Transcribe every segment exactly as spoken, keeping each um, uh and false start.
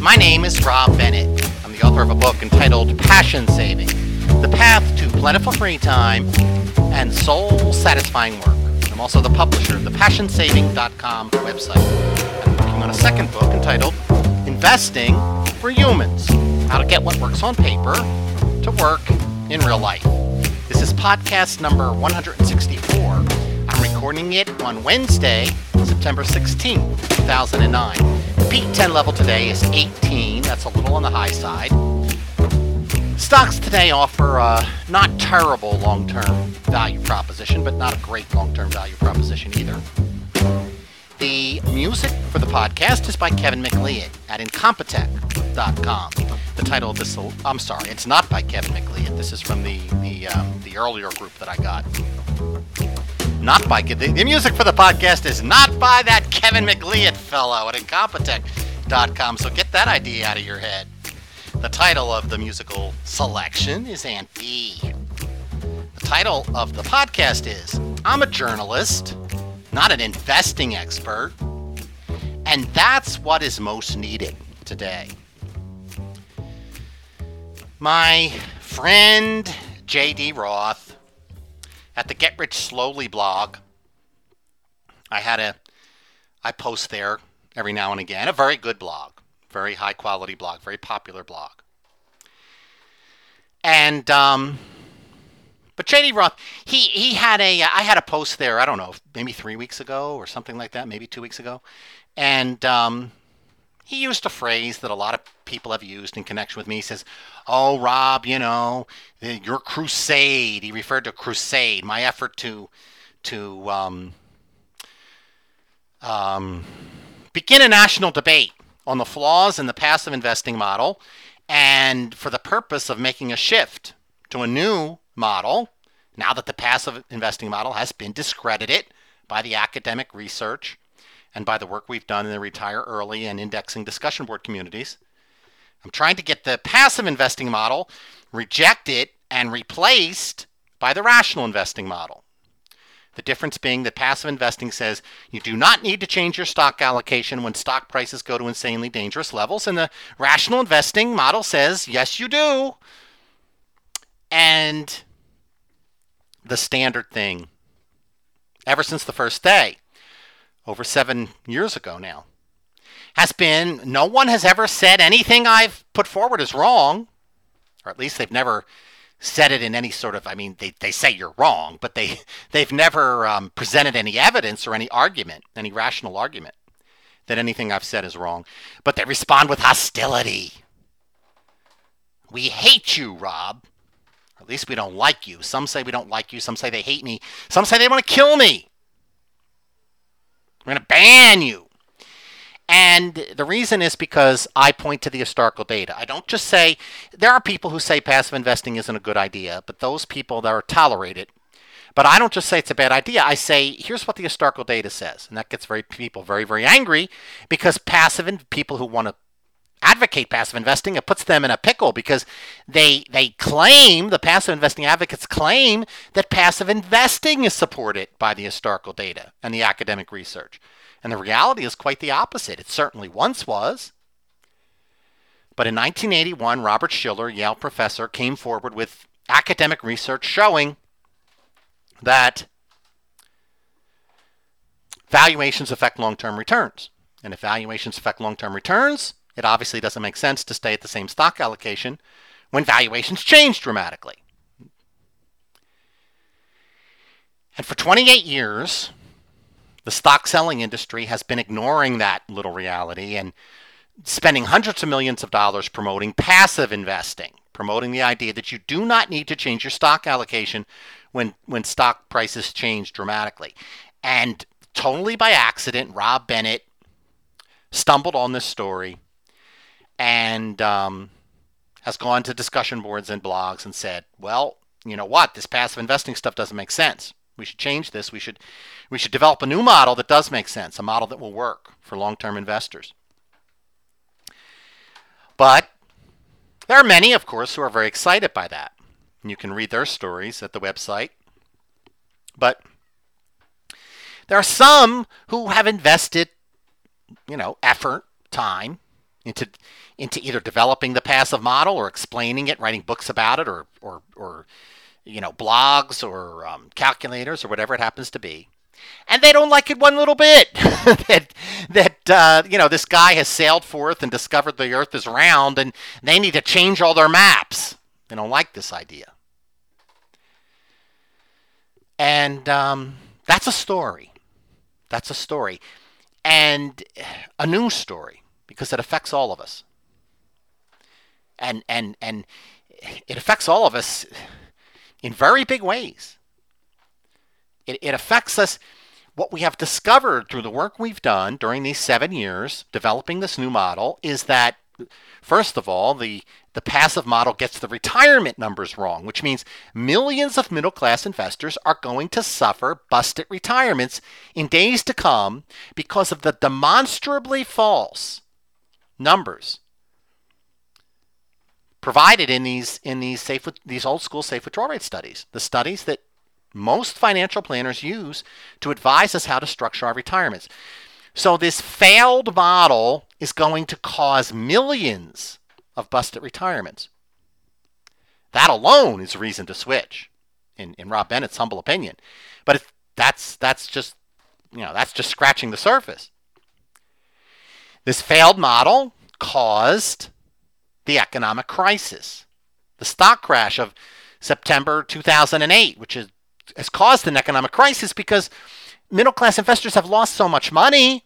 My name is Rob Bennett. I'm the author of a book entitled Passion Saving, The Path to Plentiful Free Time and Soul-Satisfying Work. I'm also the publisher of the passion saving dot com website. I'm working on a second book entitled Investing for Humans, How to Get What Works on Paper to Work in Real Life. This is podcast number one hundred sixty-four. I'm recording it on Wednesday, September sixteenth, two thousand nine. The P ten level today is eighteen. That's a little on the high side. Stocks today offer a not terrible long-term value proposition, but not a great long-term value proposition either. The music for the podcast is by Kevin MacLeod at Incompetech dot com. The title of this, I'm sorry, it's not by Kevin MacLeod. This is from the the um, the earlier group that I got. Not by the, the music for the podcast is not by that Kevin MacLeod fellow at Incompetech dot com. So get that idea out of your head. The title of the musical selection is Aunt Bee. The title of the podcast is I'm a journalist, not an investing expert, and that's what is most needed today. My friend J D Roth at the Get Rich Slowly blog, I had a, I post there every now and again, a very good blog, very high quality blog, very popular blog. And, um, but J D Roth, he, he had a, I had a post there, I don't know, maybe three weeks ago or something like that, maybe two weeks ago. And, um, he used a phrase that a lot of people have used in connection with me. He says, oh, Rob, you know, your crusade. He referred to crusade, my effort to, to, um, um, begin a national debate on the flaws in the passive investing model and for the purpose of making a shift to a new model now that the passive investing model has been discredited by the academic research and by the work we've done in the Retire Early and indexing discussion board communities. I'm trying to get the passive investing model rejected and replaced by the rational investing model. The difference being that passive investing says you do not need to change your stock allocation when stock prices go to insanely dangerous levels, and the rational investing model says, yes, you do. And the standard thing, ever since the first day, over seven years ago now, has been no one has ever said anything I've put forward is wrong, or at least they've never said it in any sort of, I mean, they, they say you're wrong, but they, they've never um, presented any evidence or any argument, any rational argument that anything I've said is wrong. But they respond with hostility. We hate you, Rob. Or at least we don't like you. Some say we don't like you. Some say they hate me. Some say they want to kill me. We're going to ban you. And the reason is because I point to the historical data. I don't just say, there are people who say passive investing isn't a good idea, but those people that are tolerated. But I don't just say it's a bad idea. I say, here's what the historical data says. And that gets very people very, very angry because passive and people who want to advocate passive investing, it puts them in a pickle because they they claim, the passive investing advocates claim that passive investing is supported by the historical data and the academic research. And the reality is quite the opposite. It certainly once was. But in nineteen eighty-one, Robert Shiller, Yale professor, came forward with academic research showing that valuations affect long-term returns. And if valuations affect long-term returns, it obviously doesn't make sense to stay at the same stock allocation when valuations change dramatically. And for twenty-eight years, the stock selling industry has been ignoring that little reality and spending hundreds of millions of dollars promoting passive investing, promoting the idea that you do not need to change your stock allocation when, when stock prices change dramatically. And totally by accident, Rob Bennett stumbled on this story and um, has gone to discussion boards and blogs and said, well, you know what, this passive investing stuff doesn't make sense. We should change this. We should we should develop a new model that does make sense, a model that will work for long-term investors. But there are many, of course, who are very excited by that. You can read their stories at the website. But there are some who have invested, you know, effort, time, into into either developing the passive model or explaining it, writing books about it, or or or you know blogs or um, calculators or whatever it happens to be, and they don't like it one little bit. that that uh, you know this guy has sailed forth and discovered the Earth is round, and they need to change all their maps. They don't like this idea, and um, that's a story. That's a story, and a news story because it affects all of us. And and and it affects all of us in very big ways. It, it affects us. What we have discovered through the work we've done during these seven years developing this new model is that, first of all, the, the passive model gets the retirement numbers wrong, which means millions of middle-class investors are going to suffer busted retirements in days to come because of the demonstrably false numbers provided in these in these safe these old school safe withdrawal rate studies, the studies that most financial planners use to advise us how to structure our retirements. So this failed model is going to cause millions of busted retirements. That alone is reason to switch, in, in Rob Bennett's humble opinion. But if that's that's just you know that's just scratching the surface. This failed model caused the economic crisis, the stock crash of September two thousand eight, which is, has caused an economic crisis because middle-class investors have lost so much money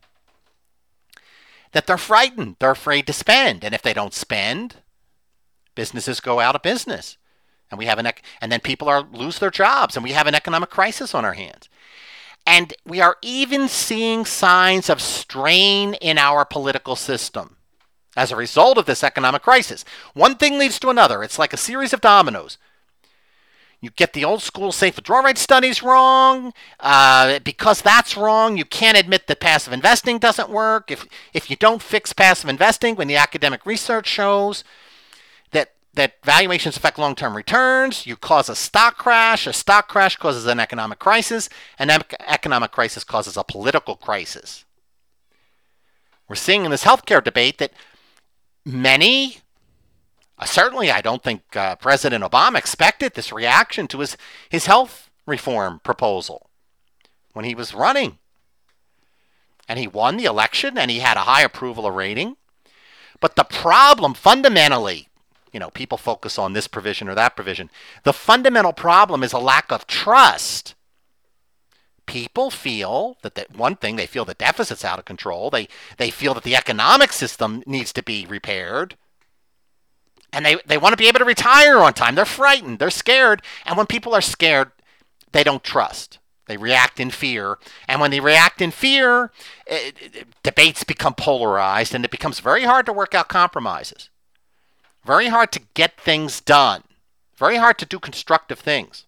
that they're frightened. They're afraid to spend. And if they don't spend, businesses go out of business. And we have an ec- and then people are lose their jobs, and we have an economic crisis on our hands. And we are even seeing signs of strain in our political system as a result of this economic crisis. One thing leads to another. It's like a series of dominoes. You get the old school safe withdrawal rate studies wrong. Uh, because that's wrong, you can't admit that passive investing doesn't work. If if you don't fix passive investing, when the academic research shows that that valuations affect long-term returns, you cause a stock crash. A stock crash causes an economic crisis. An economic crisis causes a political crisis. We're seeing in this healthcare debate that many, uh, certainly I don't think uh, President Obama expected this reaction to his, his health reform proposal when he was running. And he won the election and he had a high approval rating. But the problem fundamentally, you know, people focus on this provision or that provision. The fundamental problem is a lack of trust. People feel that, that one thing, they feel the deficit's out of control. They they feel that the economic system needs to be repaired. And they, they want to be able to retire on time. They're frightened. They're scared. And when people are scared, they don't trust. They react in fear. And when they react in fear, it, it, debates become polarized, and it becomes very hard to work out compromises. Very hard to get things done. Very hard to do constructive things.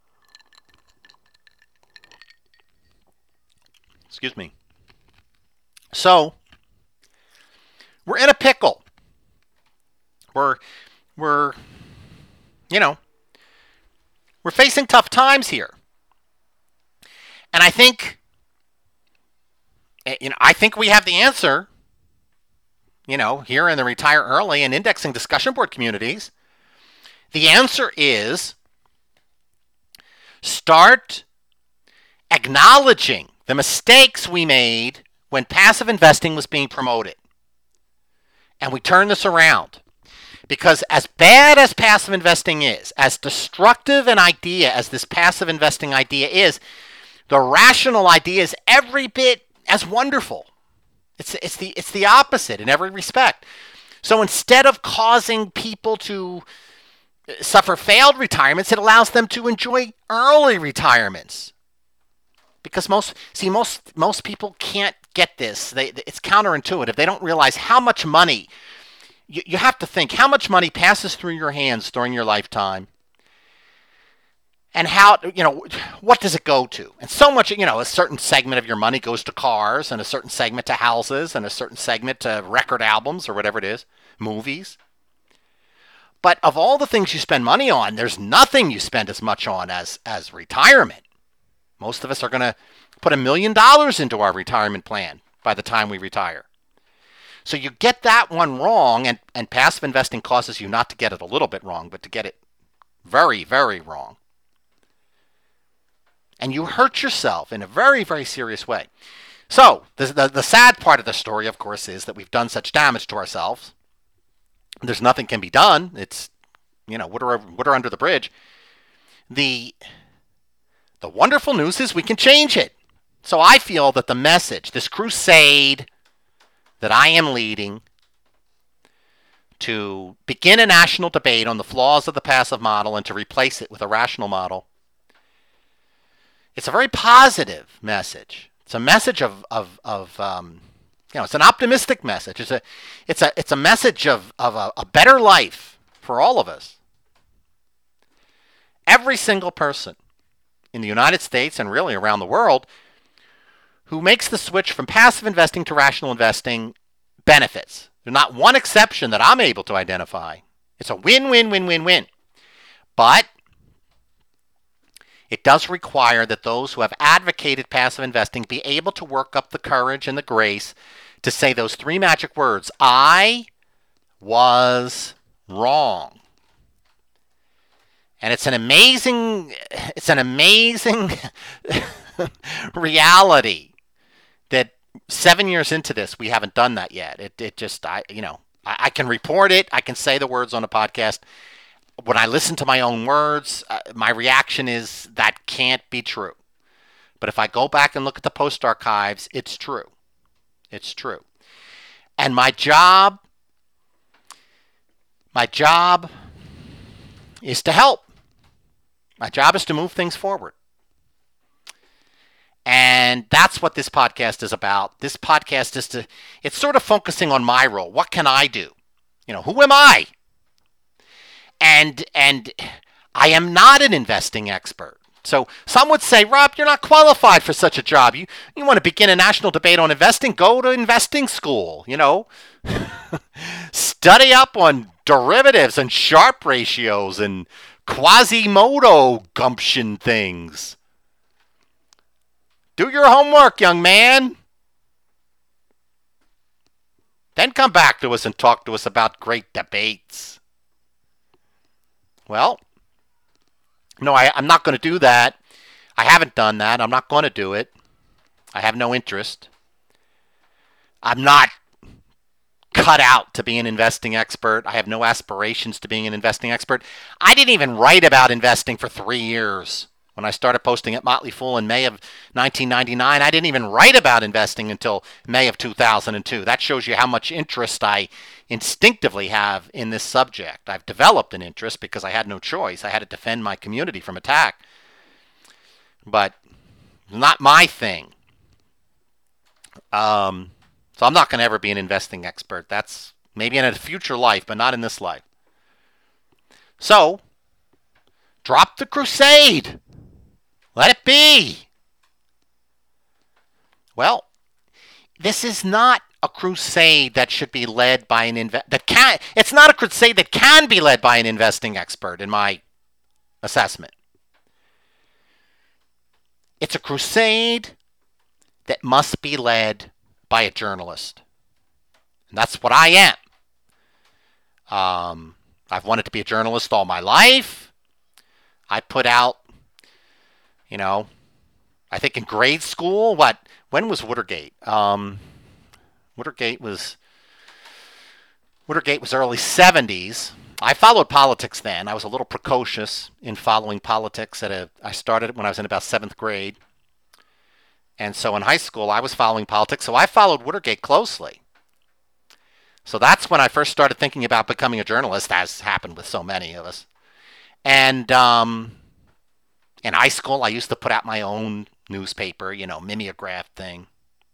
Excuse me. So, we're in a pickle. We're, we're, you know, we're facing tough times here. And I think, you know, I think we have the answer, you know, here in the Retire Early and Indexing discussion board communities. The answer is start acknowledging the mistakes we made when passive investing was being promoted. And we turn this around. Because as bad as passive investing is, as destructive an idea as this passive investing idea is, the rational idea is every bit as wonderful. It's, it's, the, it's the opposite in every respect. So instead of causing people to suffer failed retirements, it allows them to enjoy early retirements. Because most, see, most most people can't get this. They, it's counterintuitive. They don't realize how much money, you, you have to think, how much money passes through your hands during your lifetime. And how, you know, what does it go to? And so much, you know, a certain segment of your money goes to cars, and a certain segment to houses, and a certain segment to record albums, or whatever it is, movies. But of all the things you spend money on, there's nothing you spend as much on as, as retirement. Most of us are going to put a million dollars into our retirement plan by the time we retire. So you get that one wrong, and, and passive investing causes you not to get it a little bit wrong, but to get it very, very wrong. And you hurt yourself in a very, very serious way. So the, the, the sad part of the story, of course, is that we've done such damage to ourselves. There's nothing can be done. It's, you know, water, water under the bridge. The, the wonderful news is we can change it. So I feel that the message, this crusade that I am leading to begin a national debate on the flaws of the passive model and to replace it with a rational model, it's a very positive message. It's a message of, of, of um, you know, it's an optimistic message. It's a, it's a, it's a message of, of a, a better life for all of us. Every single person in the United States and really around the world who makes the switch from passive investing to rational investing benefits. There's not one exception that I'm able to identify. It's a win, win, win, win, win. But it does require that those who have advocated passive investing be able to work up the courage and the grace to say those three magic words: I was wrong. And it's an amazing, it's an amazing reality that seven years into this, we haven't done that yet. It, it just, I, you know, I, I can report it. I can say the words on a podcast. When I listen to my own words, uh, my reaction is that can't be true. But if I go back and look at the post archives, it's true. It's true. And my job, my job is to help. My job is to move things forward. And that's what this podcast is about. This podcast is to, it's sort of focusing on my role. What can I do? You know, who am I? And, and I am not an investing expert. So some would say, Rob, you're not qualified for such a job. You, you want to begin a national debate on investing? Go to investing school, you know. Study up on derivatives and Sharpe ratios and Quasimodo gumption things. Do your homework, young man. Then come back to us and talk to us about great debates. Well, no, I, I'm not going to do that. I haven't done that. I'm not going to do it. I have no interest. I'm not cut out to be an investing expert. I have no aspirations to being an investing expert. I didn't even write about investing for three years. When I started posting at Motley Fool in May of nineteen ninety-nine, I didn't even write about investing until May of two thousand two. That shows you how much interest I instinctively have in this subject. I've developed an interest because I had no choice. I had to defend my community from attack. But not my thing. Um, so I'm not going to ever be an investing expert. That's maybe in a future life, but not in this life. So, drop the crusade. Let it be. Well, this is not a crusade that should be led by an inve- that can it's not a crusade that can be led by an investing expert in my assessment. It's a crusade that must be led by a journalist. And that's what I am. Um, I've wanted to be a journalist all my life. I put out You know, I think in grade school, what, when was Watergate? Um, Watergate was, Watergate was early seventies. I followed politics then. I was a little precocious in following politics. At a, I started when I was in about seventh grade. And so in high school, I was following politics. So I followed Watergate closely. So that's when I first started thinking about becoming a journalist, as happened with so many of us. And, um... in high school, I used to put out my own newspaper, you know, mimeograph thing.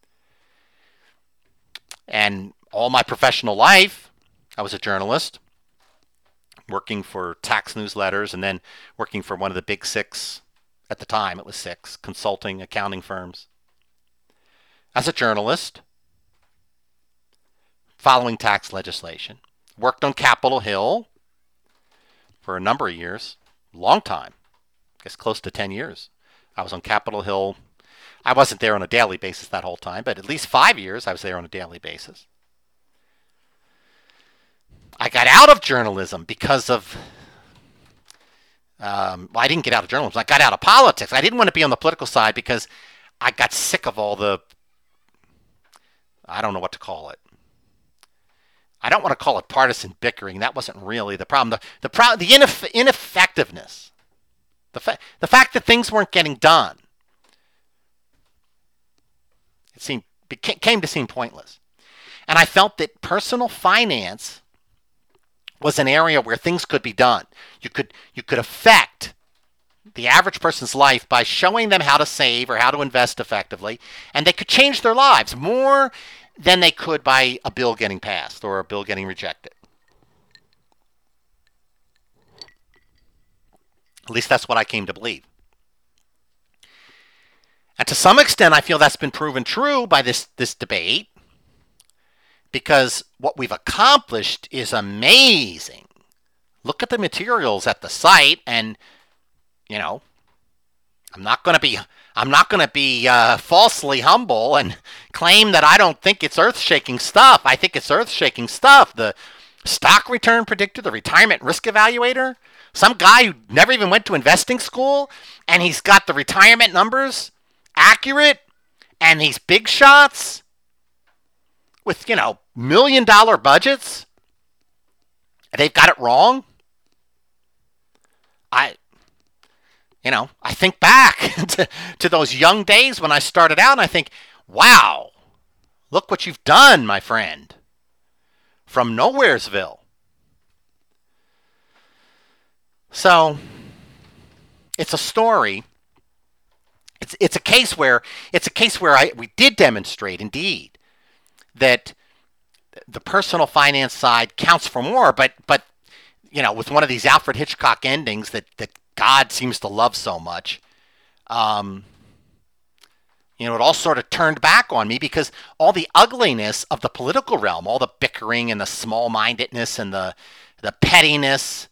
And all my professional life, I was a journalist, working for tax newsletters and then working for one of the big six, at the time it was six, consulting, accounting firms. As a journalist, following tax legislation. Worked on Capitol Hill for a number of years, long time. I guess close to ten years. I was on Capitol Hill. I wasn't there on a daily basis that whole time, but at least five years I was there on a daily basis. out of journalism because of, um, well, I didn't get out of journalism. I got out of politics. I didn't want to be on the political side because I got sick of all the, I don't know what to call it. I don't want to call it partisan bickering. That wasn't really the problem. The the pro- the ineff- ineffectiveness, the fa- the fact that things weren't getting done, it seemed became, came to seem pointless. And I felt that personal finance was an area where things could be done. You could you could affect the average person's life by showing them how to save or how to invest effectively, and they could change their lives more than they could by a bill getting passed or a bill getting rejected. At least that's what I came to believe. And to some extent, I feel that's been proven true by this, this debate, because what we've accomplished is amazing. Look at the materials at the site, and, you know, I'm not going to be I'm not going to be uh, falsely humble and claim that I don't think it's earth-shaking stuff. I think it's earth-shaking stuff. The stock return predictor, the retirement risk evaluator, some guy who never even went to investing school, and he's got the retirement numbers accurate, and these big shots with, you know, million-dollar budgets. They've got it wrong. I... You know, I think back to, to those young days when I started out, and I think, wow, look what you've done, my friend, from Nowheresville. So, it's a story. It's it's a case where it's a case where I we did demonstrate, indeed, that the personal finance side counts for more, but but you know, with one of these Alfred Hitchcock endings that that God seems to love so much, um, you know, it all sort of turned back on me, because all the ugliness of the political realm, all the bickering and the small-mindedness and the the pettiness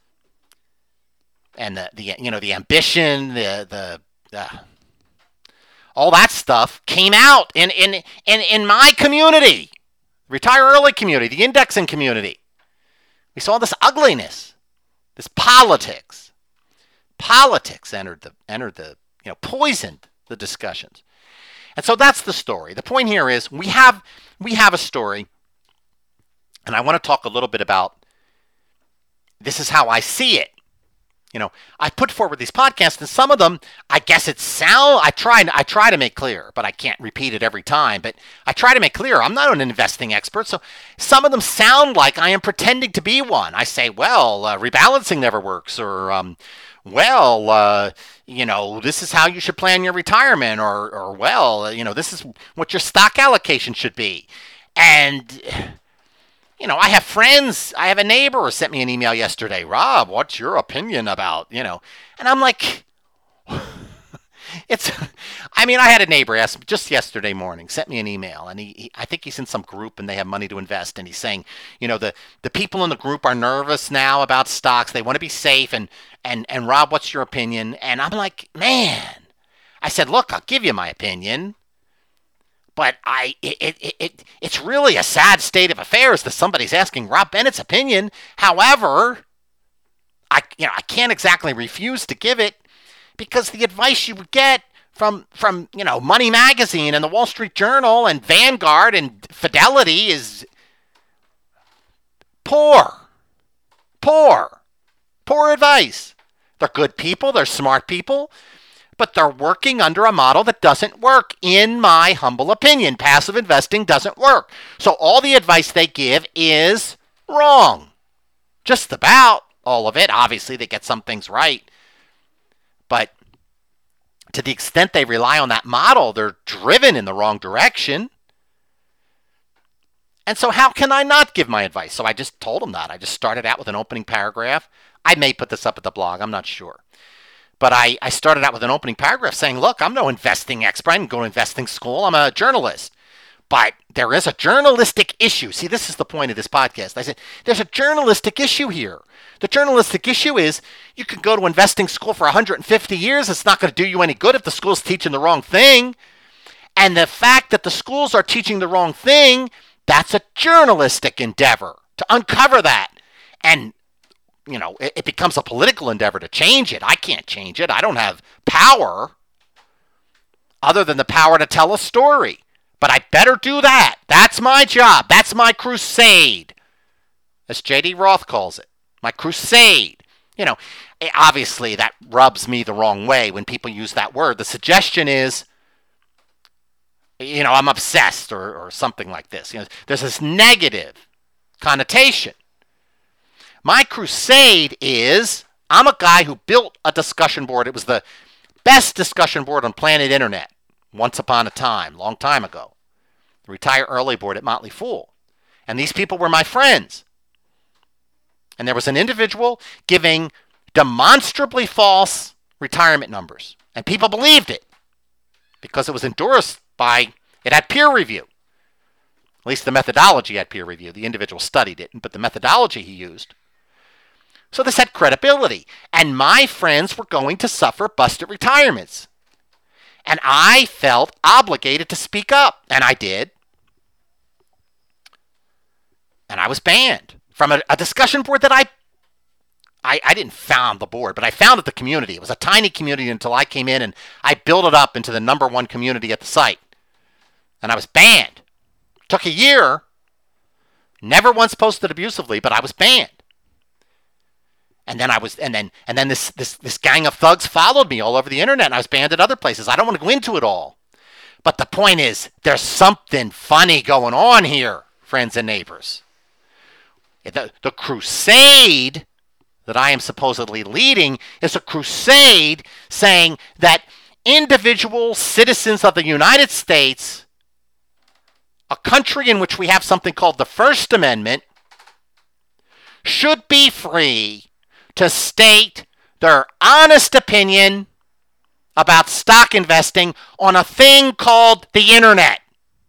and the, the you know the ambition, the the uh, all that stuff came out in in in in my community, retire early community, the indexing community. We saw this ugliness, this politics. Politics entered the entered the you know poisoned the discussions, and so that's the story. The point here is we have we have a story, and I want to talk a little bit about this is how I see it. You know, I put forward these podcasts, and some of them, I guess it sound I try I try to make clear, but I can't repeat it every time. But I try to make clear I'm not an investing expert, so some of them sound like I am pretending to be one. I say, well, uh, rebalancing never works, or um, well, uh, you know, this is how you should plan your retirement, or, or well, you know, this is what your stock allocation should be. And, you know, I have friends, I have a neighbor who sent me an email yesterday, Rob, what's your opinion about, you know, and I'm like, it's, I mean, I had a neighbor ask just yesterday morning, sent me an email, and he, he, I think he's in some group and they have money to invest, and he's saying, you know, the, the people in the group are nervous now about stocks, they want to be safe, and, and, and Rob, what's your opinion? And I'm like, man, I said, look, I'll give you my opinion, but I, it, it, it, it's really a sad state of affairs that somebody's asking Rob Bennett's opinion. However, I, you know, I can't exactly refuse to give it, because the advice you would get from, from, you know, Money Magazine and the Wall Street Journal and Vanguard and Fidelity is poor. Poor. Poor advice. They're good people, they're smart people, but they're working under a model that doesn't work, in my humble opinion. Passive investing doesn't work. So all the advice they give is wrong. Just about all of it. Obviously, they get some things right. But to the extent they rely on that model, they're driven in the wrong direction. And so how can I not give my advice? So I just told them that. I just started out with an opening paragraph. I may put this up at the blog. I'm not sure. But I, I started out with an opening paragraph saying, look, I'm no investing expert. I didn't go to investing school. I'm a journalist. But there is a journalistic issue. See, this is the point of this podcast. I said, there's a journalistic issue here. The journalistic issue is you could go to investing school for one hundred fifty years. It's not going to do you any good if the school's teaching the wrong thing. And the fact that the schools are teaching the wrong thing, that's a journalistic endeavor to uncover that and, you know, it, it becomes a political endeavor to change it. I can't change it. I don't have power other than the power to tell a story. But I better do that. That's my job. That's my crusade, as J D Roth calls it. My crusade. You know, obviously that rubs me the wrong way when people use that word. The suggestion is, you know, I'm obsessed or, or something like this. You know, there's this negative connotation. My crusade is, I'm a guy who built a discussion board. It was the best discussion board on planet Internet once upon a time, long time ago. The Retire Early board at Motley Fool. And these people were my friends. And there was an individual giving demonstrably false retirement numbers. And people believed it because it was endorsed by, it had peer review. At least the methodology had peer review. The individual studied it, but the methodology he used. So this had credibility. And my friends were going to suffer busted retirements. And I felt obligated to speak up. And I did. And I was banned from a, a discussion board that I, I I didn't found the board, but I founded the community. It was a tiny community until I came in and I built it up into the number one community at the site. And I was banned. Took a year. Never once posted abusively, but I was banned. And then I was, and then, and then this, this, this gang of thugs followed me all over the internet, and I was banned at other places. I don't want to go into it all. But the point is, there's something funny going on here, friends and neighbors. The, the crusade that I am supposedly leading is a crusade saying that individual citizens of the United States, a country in which we have something called the First Amendment, should be free to state their honest opinion about stock investing on a thing called the internet.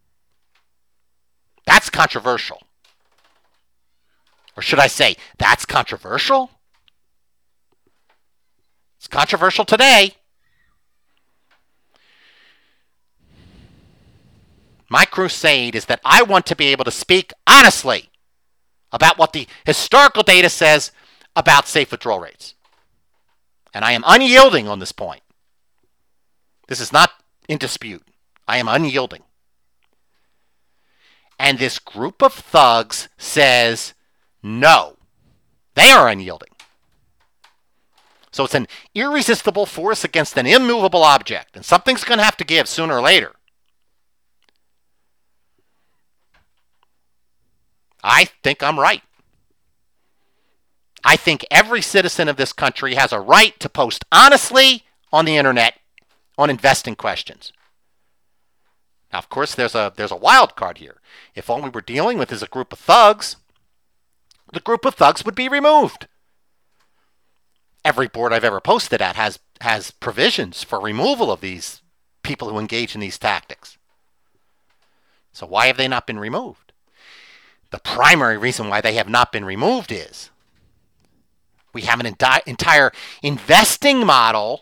That's controversial. Or should I say, that's controversial? It's controversial today. My crusade is that I want to be able to speak honestly about what the historical data says about safe withdrawal rates. And I am unyielding on this point. This is not in dispute. I am unyielding. And this group of thugs says no. They are unyielding. So it's an irresistible force against an immovable object. And something's going to have to give sooner or later. I think I'm right. I think every citizen of this country has a right to post honestly on the internet on investing questions. Now, of course, there's a there's a wild card here. If all we were dealing with is a group of thugs, the group of thugs would be removed. Every board I've ever posted at has has provisions for removal of these people who engage in these tactics. So why have they not been removed? The primary reason why they have not been removed is we have an enti- entire investing model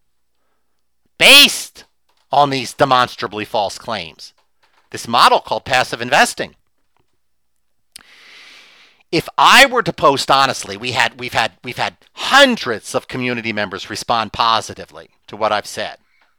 based on these demonstrably false claims. This model called passive investing. If I were to post honestly, we had we've had we've had hundreds of community members respond positively to what I've said.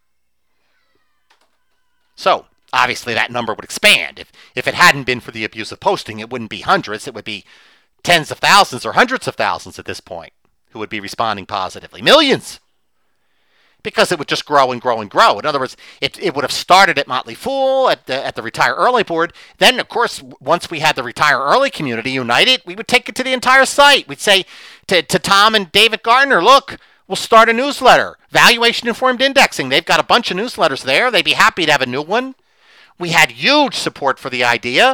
So obviously that number would expand. If if it hadn't been for the abuse of posting, it wouldn't be hundreds. It would be tens of thousands or hundreds of thousands at this point who would be responding positively. Millions. Because it would just grow and grow and grow. In other words, it, it would have started at Motley Fool, at the, at the Retire Early board. Then, of course, once we had the Retire Early community united, we would take it to the entire site. We'd say to, to Tom and David Gardner, look, we'll start a newsletter. Valuation Informed Indexing. They've got a bunch of newsletters there. They'd be happy to have a new one. We had huge support for the idea.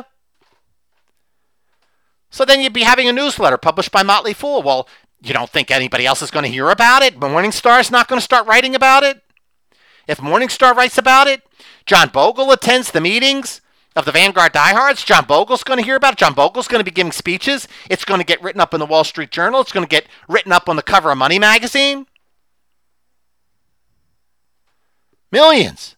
So then you'd be having a newsletter published by Motley Fool. Well, you don't think anybody else is going to hear about it? Morningstar's not going to start writing about it? If Morningstar writes about it, John Bogle attends the meetings of the Vanguard diehards. John Bogle's going to hear about it. John Bogle's going to be giving speeches. It's going to get written up in the Wall Street Journal. It's going to get written up on the cover of Money Magazine. Millions.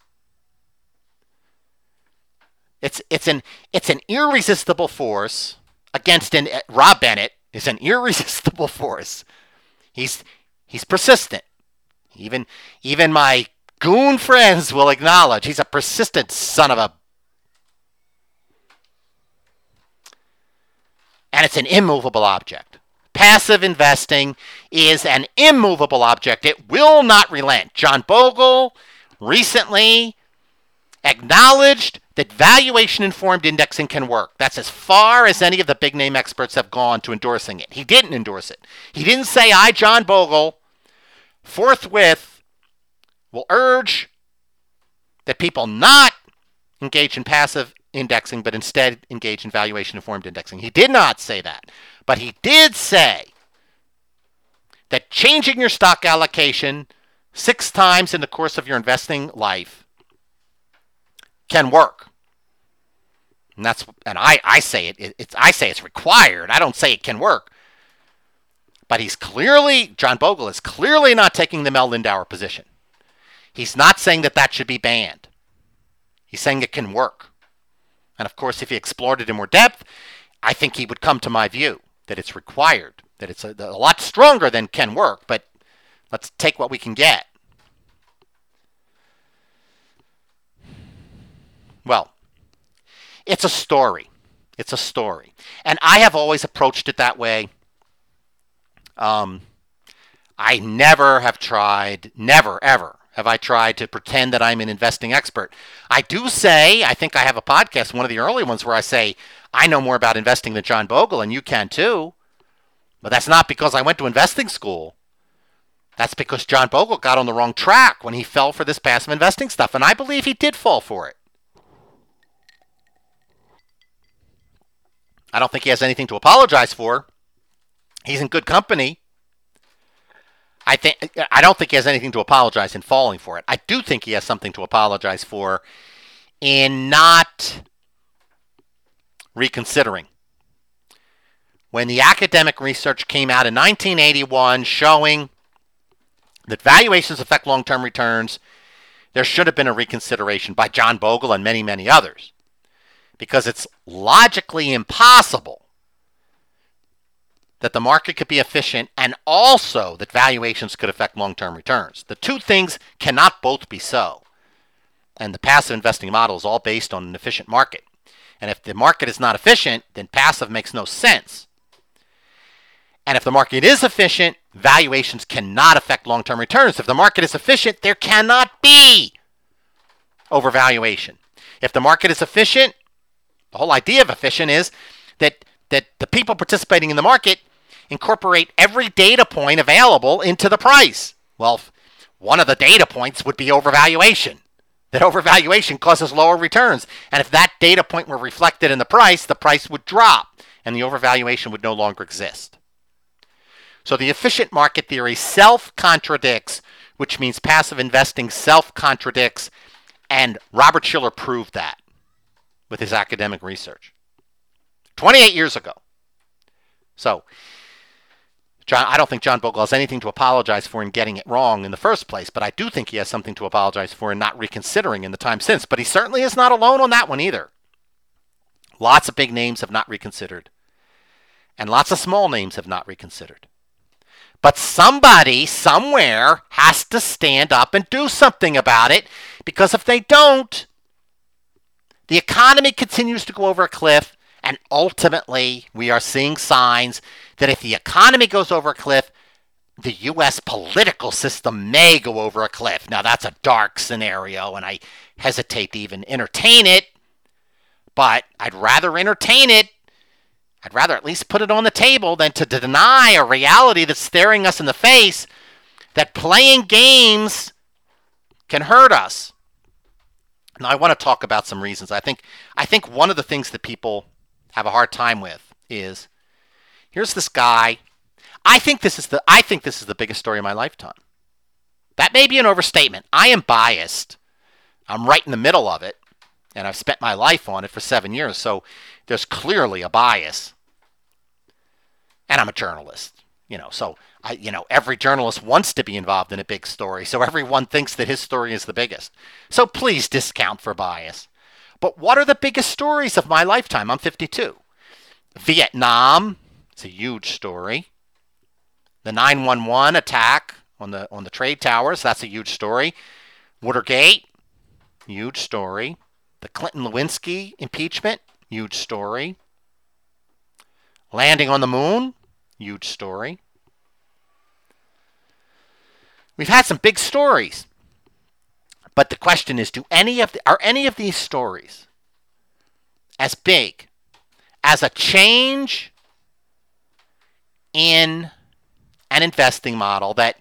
It's it's an it's an irresistible force against an, Rob Bennett is an irresistible force. He's he's persistent. Even even my goon friends will acknowledge he's a persistent son of a... And it's an immovable object. Passive investing is an immovable object. It will not relent. John Bogle recently acknowledged that valuation-informed indexing can work. That's as far as any of the big-name experts have gone to endorsing it. He didn't endorse it. He didn't say, I, John Bogle, forthwith will urge that people not engage in passive indexing, but instead engage in valuation-informed indexing. He did not say that. But he did say that changing your stock allocation six times in the course of your investing life can work. And that's and I, I say it, it it's I say it's required. I don't say it can work. But he's clearly, John Bogle is clearly not taking the Mel Lindauer position. He's not saying that that should be banned. He's saying it can work. And of course, if he explored it in more depth, I think he would come to my view that it's required, that it's a, a lot stronger than can work, but let's take what we can get. Well, it's a story. It's a story. And I have always approached it that way. Um, I never have tried, never, ever have I tried to pretend that I'm an investing expert. I do say, I think I have a podcast, one of the early ones, where I say, I know more about investing than John Bogle, and you can too. But that's not because I went to investing school. That's because John Bogle got on the wrong track when he fell for this passive investing stuff. And I believe he did fall for it. I don't think he has anything to apologize for. He's in good company. I think I don't think he has anything to apologize in falling for it. I do think he has something to apologize for in not reconsidering. When the academic research came out in nineteen eighty-one showing that valuations affect long-term returns, there should have been a reconsideration by John Bogle and many, many others. Because it's logically impossible that the market could be efficient and also that valuations could affect long-term returns. The two things cannot both be so. And the passive investing model is all based on an efficient market. And if the market is not efficient, then passive makes no sense. And if the market is efficient, valuations cannot affect long-term returns. If the market is efficient, there cannot be overvaluation. If the market is efficient, the whole idea of efficient is that, that the people participating in the market incorporate every data point available into the price. Well, one of the data points would be overvaluation. That overvaluation causes lower returns. And if that data point were reflected in the price, the price would drop and the overvaluation would no longer exist. So the efficient market theory self-contradicts, which means passive investing self-contradicts, and Robert Shiller proved that with his academic research twenty-eight years ago. So, John, I don't think John Bogle has anything to apologize for in getting it wrong in the first place, but I do think he has something to apologize for in not reconsidering in the time since. But he certainly is not alone on that one either. Lots of big names have not reconsidered, and lots of small names have not reconsidered. But somebody, somewhere, has to stand up and do something about it, because if they don't, the economy continues to go over a cliff, and ultimately, we are seeing signs that if the economy goes over a cliff, the U S political system may go over a cliff. Now, that's a dark scenario, and I hesitate to even entertain it, but I'd rather entertain it. I'd rather at least put it on the table than to deny a reality that's staring us in the face, that playing games can hurt us. Now, I want to talk about some reasons. I think I think one of the things that people have a hard time with is, here's this guy. I think this is the I think this is the biggest story of my lifetime. That may be an overstatement. I am biased. I'm right in the middle of it, and I've spent my life on it for seven years, so there's clearly a bias. And I'm a journalist, you know, so I, you know, every journalist wants to be involved in a big story, so everyone thinks that his story is the biggest. So please discount for bias. But what are the biggest stories of my lifetime? I'm fifty-two. Vietnam, It's a huge story. The nine one one attack on the on the trade towers, that's a huge story. Watergate, huge story. The Clinton-Lewinsky impeachment, huge story. Landing on the moon, huge story. We've had some big stories. But the question is, do any of the, are any of these stories as big as a change in an investing model that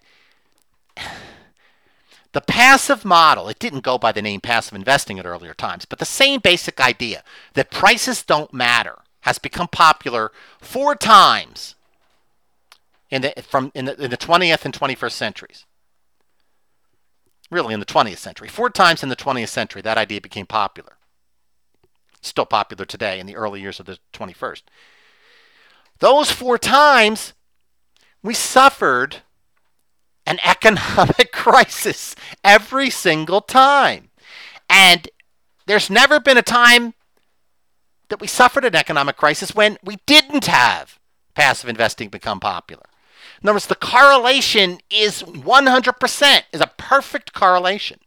the passive model, it didn't go by the name passive investing at earlier times, but the same basic idea that prices don't matter has become popular four times in the from in the, in the twentieth and twenty-first centuries. Really, in the twentieth century. Four times in the twentieth century, that idea became popular. Still popular today in the early years of the twenty-first. Those four times, we suffered an economic crisis every single time. And there's never been a time that we suffered an economic crisis when we didn't have passive investing become popular. In other words, the correlation is one hundred percent, is a perfect correlation.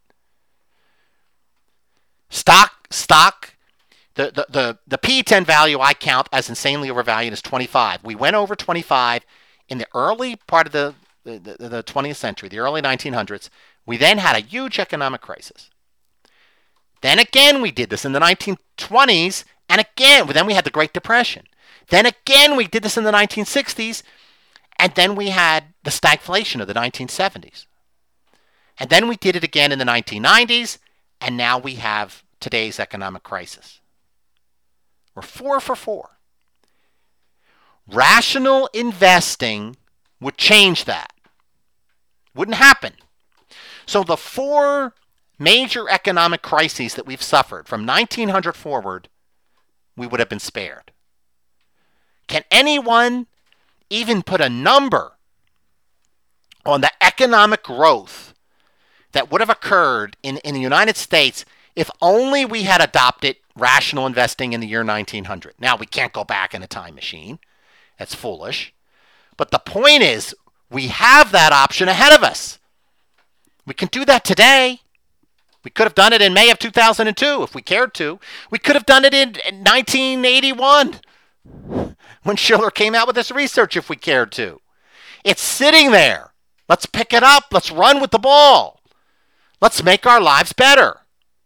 Stock, stock, the, the, the, the P ten value I count as insanely overvalued is twenty-five. We went over twenty-five in the early part of the, the, the, the twentieth century, the early nineteen hundreds. We then had a huge economic crisis. Then again, we did this in the nineteen twenties, and again, then we had the Great Depression. Then again, we did this in the nineteen sixties, and then we had the stagflation of the nineteen seventies. And then we did it again in the nineteen nineties, and now we have today's economic crisis. We're four for four. Rational investing would change that. Wouldn't happen. So the four major economic crises that we've suffered from nineteen hundred forward, we would have been spared. Can anyone even put a number on the economic growth that would have occurred in, in the United States if only we had adopted rational investing in the year nineteen hundred? Now, we can't go back in a time machine. That's foolish. But the point is, we have that option ahead of us. We can do that today. We could have done it in May of two thousand two if we cared to. We could have done it in nineteen eighty-one when Shiller came out with this research if we cared to. It's sitting there. Let's pick it up. Let's run with the ball. Let's make our lives better.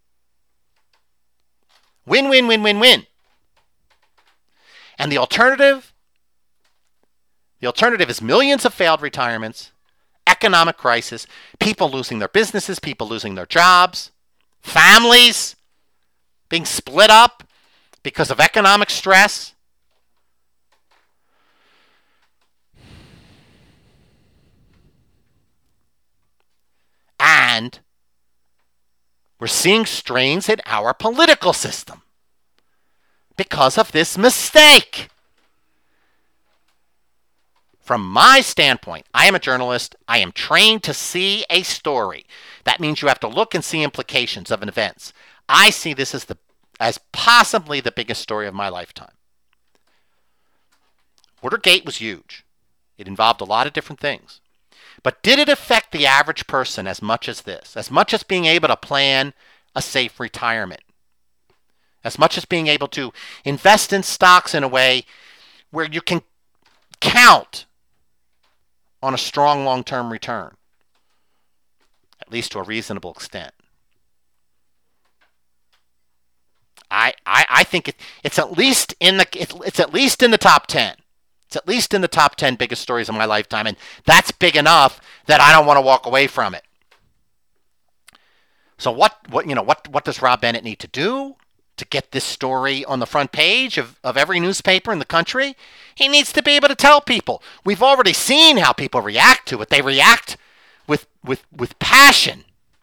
Win, win, win, win, win. And the alternative? The alternative is millions of failed retirements, economic crisis, people losing their businesses, people losing their jobs, families being split up because of economic stress. And we're seeing strains in our political system because of this mistake. From my standpoint, I am a journalist. I am trained to see a story. That means you have to look and see implications of events. I see this as the as possibly the biggest story of my lifetime. Watergate was huge. It involved a lot of different things. But did it affect the average person as much as this? As much as being able to plan a safe retirement? As much as being able to invest in stocks in a way where you can count on a strong long-term return, at least to a reasonable extent. I I, I think it, it's at least in the it's, it's at least in the top ten. It's at least in the top ten biggest stories of my lifetime, and that's big enough that I don't want to walk away from it. So what what you know what what does Rob Bennett need to do to get this story on the front page of, of every newspaper in the country? He needs to be able to tell people. We've already seen how people react to it. They react with with with passion.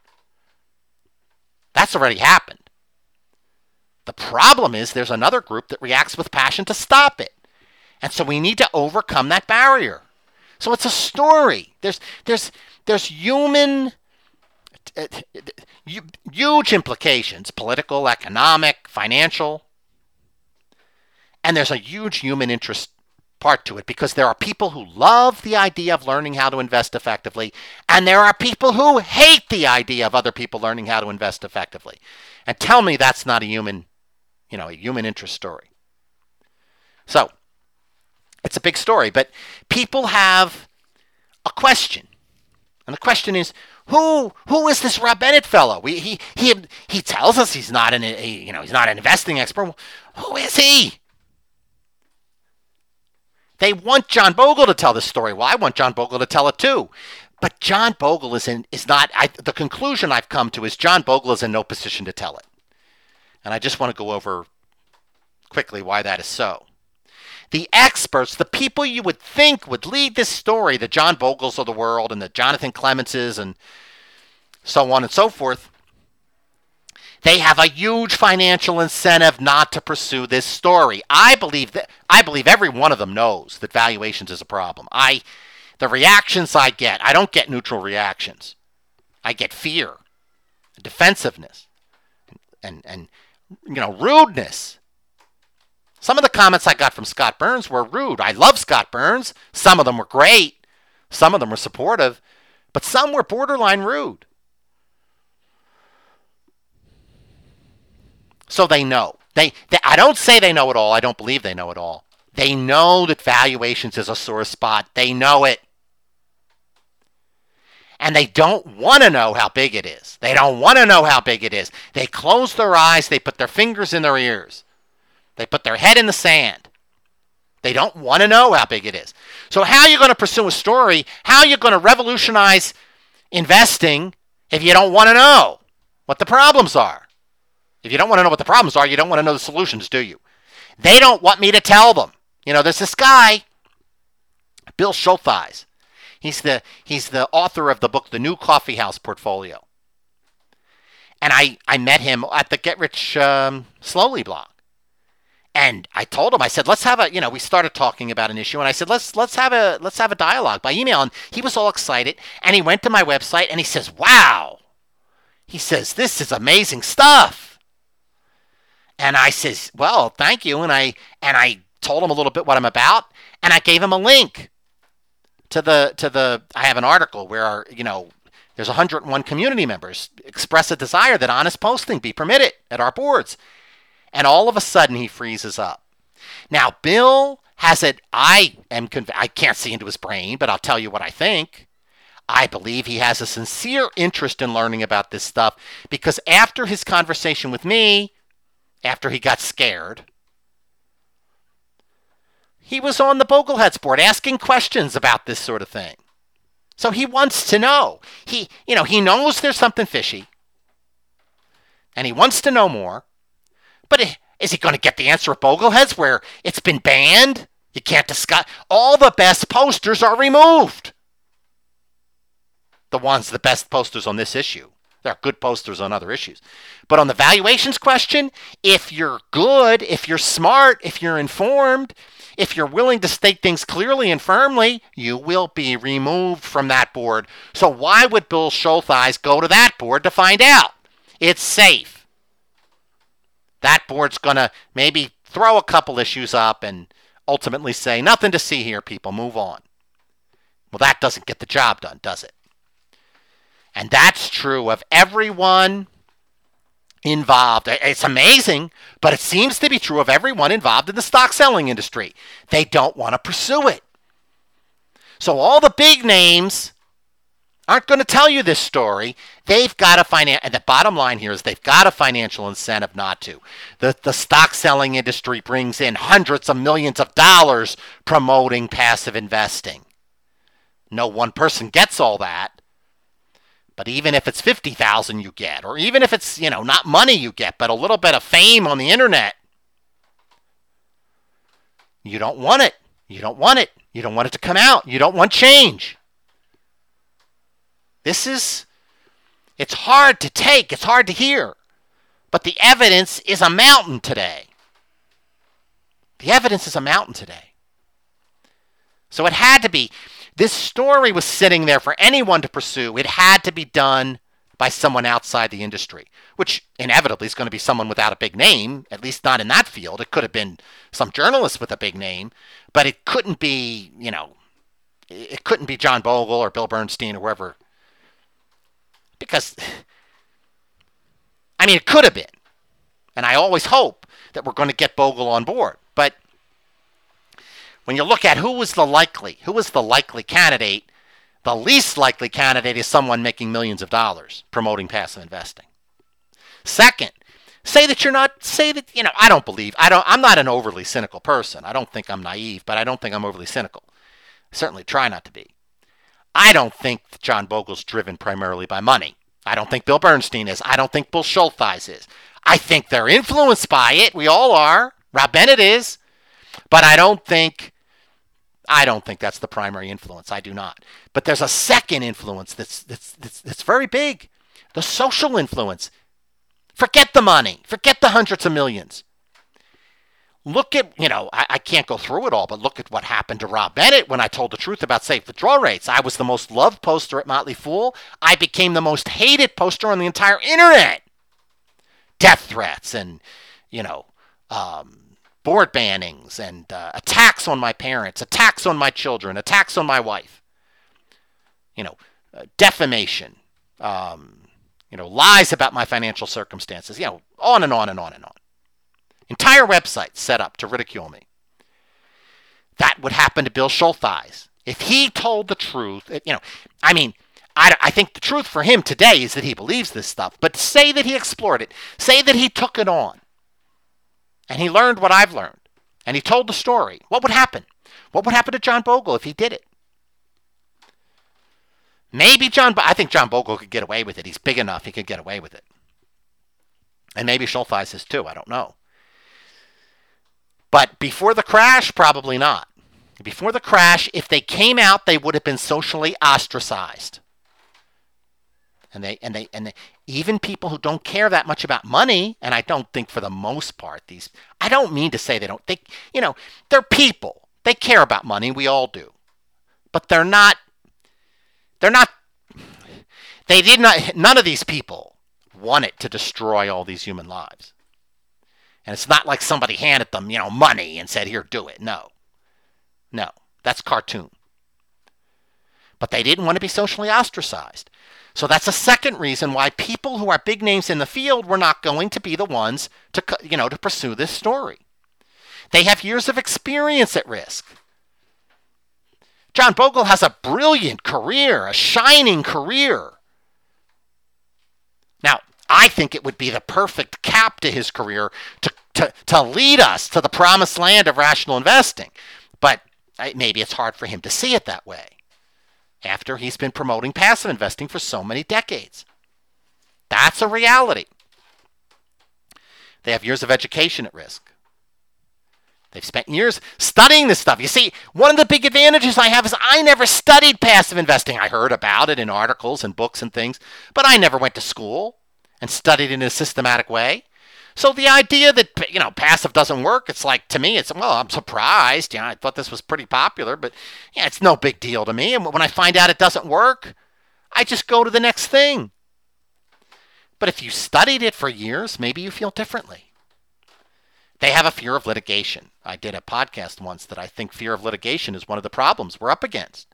That's already happened. The problem is there's another group that reacts with passion to stop it. And so we need to overcome that barrier. So it's a story. There's there's there's human uh, huge implications, political, economic, financial. And there's a huge human interest part to it, because there are people who love the idea of learning how to invest effectively, and there are people who hate the idea of other people learning how to invest effectively. And tell me that's not a human, you know, a human interest story. So, it's a big story, but people have a question. And the question is, who who is this Rob Bennett fellow? We, he he he tells us he's not an a, you know he's not an investing expert. Who is he? They want John Bogle to tell this story. Well, I want John Bogle to tell it too. But John Bogle is in is not. I, the conclusion I've come to is John Bogle is in no position to tell it. And I just want to go over quickly why that is so. The experts, the people you would think would lead this story, the John Bogles of the world and the Jonathan Clemenses and so on and so forth, they have a huge financial incentive not to pursue this story. I believe that I believe every one of them knows that valuations is a problem. I, the reactions I get, I don't get neutral reactions. I get fear, defensiveness, and and you know rudeness. Some of the comments I got from Scott Burns were rude. I love Scott Burns. Some of them were great. Some of them were supportive. But some were borderline rude. So they know. They, they I don't say they know it all. I don't believe they know it all. They know that valuations is a sore spot. They know it. And they don't want to know how big it is. They don't want to know how big it is. They close their eyes. They put their fingers in their ears. They put their head in the sand. They don't want to know how big it is. So how are you going to pursue a story? How are you going to revolutionize investing if you don't want to know what the problems are? If you don't want to know what the problems are, you don't want to know the solutions, do you? They don't want me to tell them. You know, there's this guy, Bill Schultheis. He's the he's the author of the book, The New Coffee House Portfolio. And I, I met him at the Get Rich um, Slowly blog. And I told him, I said, let's have a, you know, we started talking about an issue, and I said, let's let's have a let's have a dialogue by email. And he was all excited, and he went to my website, and he says, wow. He says, this is amazing stuff. And I says, well, thank you. And I and I told him a little bit what I'm about, and I gave him a link to the to the. I have an article where, you know, there's one hundred one community members express a desire that honest posting be permitted at our boards. And all of a sudden, he freezes up. Now, Bill has it. I am. Conv- I can't see into his brain, but I'll tell you what I think. I believe he has a sincere interest in learning about this stuff, because after his conversation with me, after he got scared, he was on the Bogleheads board asking questions about this sort of thing. So he wants to know. He, you know, he knows there's something fishy, and he wants to know more. But is he going to get the answer at Bogleheads where it's been banned? You can't discuss. All the best posters are removed. The ones, the best posters on this issue. There are good posters on other issues. But on the valuations question, if you're good, if you're smart, if you're informed, if you're willing to state things clearly and firmly, you will be removed from that board. So why would Bill Schultheis go to that board to find out? It's safe. That board's going to maybe throw a couple issues up and ultimately say, nothing to see here, people, move on. Well, that doesn't get the job done, does it? And that's true of everyone involved. It's amazing, but it seems to be true of everyone involved in the stock selling industry. They don't want to pursue it. So all the big names aren't going to tell you this story. They've got a finan- and the bottom line here is they've got a financial incentive not to. The the stock selling industry brings in hundreds of millions of dollars promoting passive investing. No one person gets all that. But even if it's fifty thousand you get, or even if it's, you know, not money you get, but a little bit of fame on the internet, you don't want it. You don't want it. You don't want it to come out. You don't want change. This is, it's hard to take, it's hard to hear, but the evidence is a mountain today. The evidence is a mountain today. So it had to be, this story was sitting there for anyone to pursue. It had to be done by someone outside the industry, which inevitably is going to be someone without a big name, at least not in that field. It could have been some journalist with a big name, but it couldn't be, you know, it couldn't be John Bogle or Bill Bernstein or whoever. Because, I mean, it could have been. And I always hope that we're going to get Bogle on board. But when you look at who was the likely, who was the likely candidate, the least likely candidate is someone making millions of dollars promoting passive investing. Second, say that you're not, say that, you know, I don't believe, I don't, I'm not an overly cynical person. I don't think I'm naive, but I don't think I'm overly cynical. I certainly try not to be. I don't think John Bogle's driven primarily by money. I don't think Bill Bernstein is. I don't think Bill Schultheis is. I think they're influenced by it. We all are. Rob Bennett is. But I don't think, I don't think that's the primary influence. I do not. But there's a second influence that's that's that's, that's very big. The social influence. Forget the money. Forget the hundreds of millions. Look at, you know, I, I can't go through it all, but look at what happened to Rob Bennett when I told the truth about safe withdrawal rates. I was the most loved poster at Motley Fool. I became the most hated poster on the entire internet. Death threats and, you know, um, board bannings and uh, attacks on my parents, attacks on my children, attacks on my wife. You know, uh, defamation, um, you know, lies about my financial circumstances, you know, on and on and on and on. Entire website set up to ridicule me. That would happen to Bill Schultheis. If he told the truth, you know, I mean, I, I think the truth for him today is that he believes this stuff. But say that he explored it. Say that he took it on. And he learned what I've learned. And he told the story. What would happen? What would happen to John Bogle if he did it? Maybe John, I think John Bogle could get away with it. He's big enough he could get away with it. And maybe Schultheis is too. I don't know. But before the crash, probably not. Before the crash, if they came out, they would have been socially ostracized. And they and they and they, even people who don't care that much about money, and I don't think for the most part these, I don't mean to say they don't. They, you know, they're people. They care about money. We all do. But they're not. They're not. They did not. None of these people wanted to destroy all these human lives. And it's not like somebody handed them, you know, money and said, here, do it. No. No. That's cartoon. But they didn't want to be socially ostracized. So that's a second reason why people who are big names in the field were not going to be the ones to, you know, to pursue this story. They have years of experience at risk. John Bogle has a brilliant career, a shining career. Now, I think it would be the perfect cap to his career to, to, to lead us to the promised land of rational investing. But maybe it's hard for him to see it that way after he's been promoting passive investing for so many decades. That's a reality. They have years of education at risk. They've spent years studying this stuff. You see, one of the big advantages I have is I never studied passive investing. I heard about it in articles and books and things, but I never went to school and studied it in a systematic way. So the idea that, you know, passive doesn't work, it's like, to me, it's, well, I'm surprised. You know, I thought this was pretty popular, but yeah, it's no big deal to me. And when I find out it doesn't work, I just go to the next thing. But if you studied it for years, maybe you feel differently. They have a fear of litigation. I did a podcast once that I think fear of litigation is one of the problems we're up against.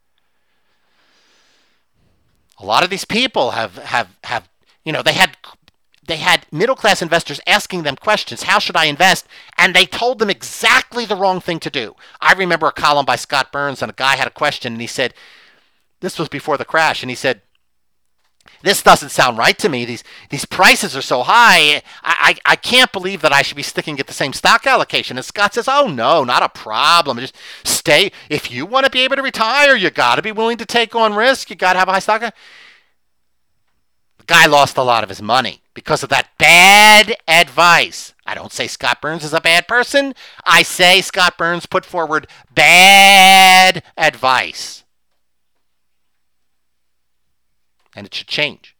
A lot of these people have, have, have you know, they had they had middle-class investors asking them questions. How should I invest? And they told them exactly the wrong thing to do. I remember a column by Scott Burns, and a guy had a question, and he said, this was before the crash, and he said, this doesn't sound right to me. These these prices are so high. I, I, I can't believe that I should be sticking at the same stock allocation. And Scott says, oh, no, not a problem. Just stay. If you want to be able to retire, you got to be willing to take on risk. You got to have a high stock. The guy lost a lot of his money because of that bad advice. I don't say Scott Burns is a bad person. I say Scott Burns put forward bad advice. And it should change.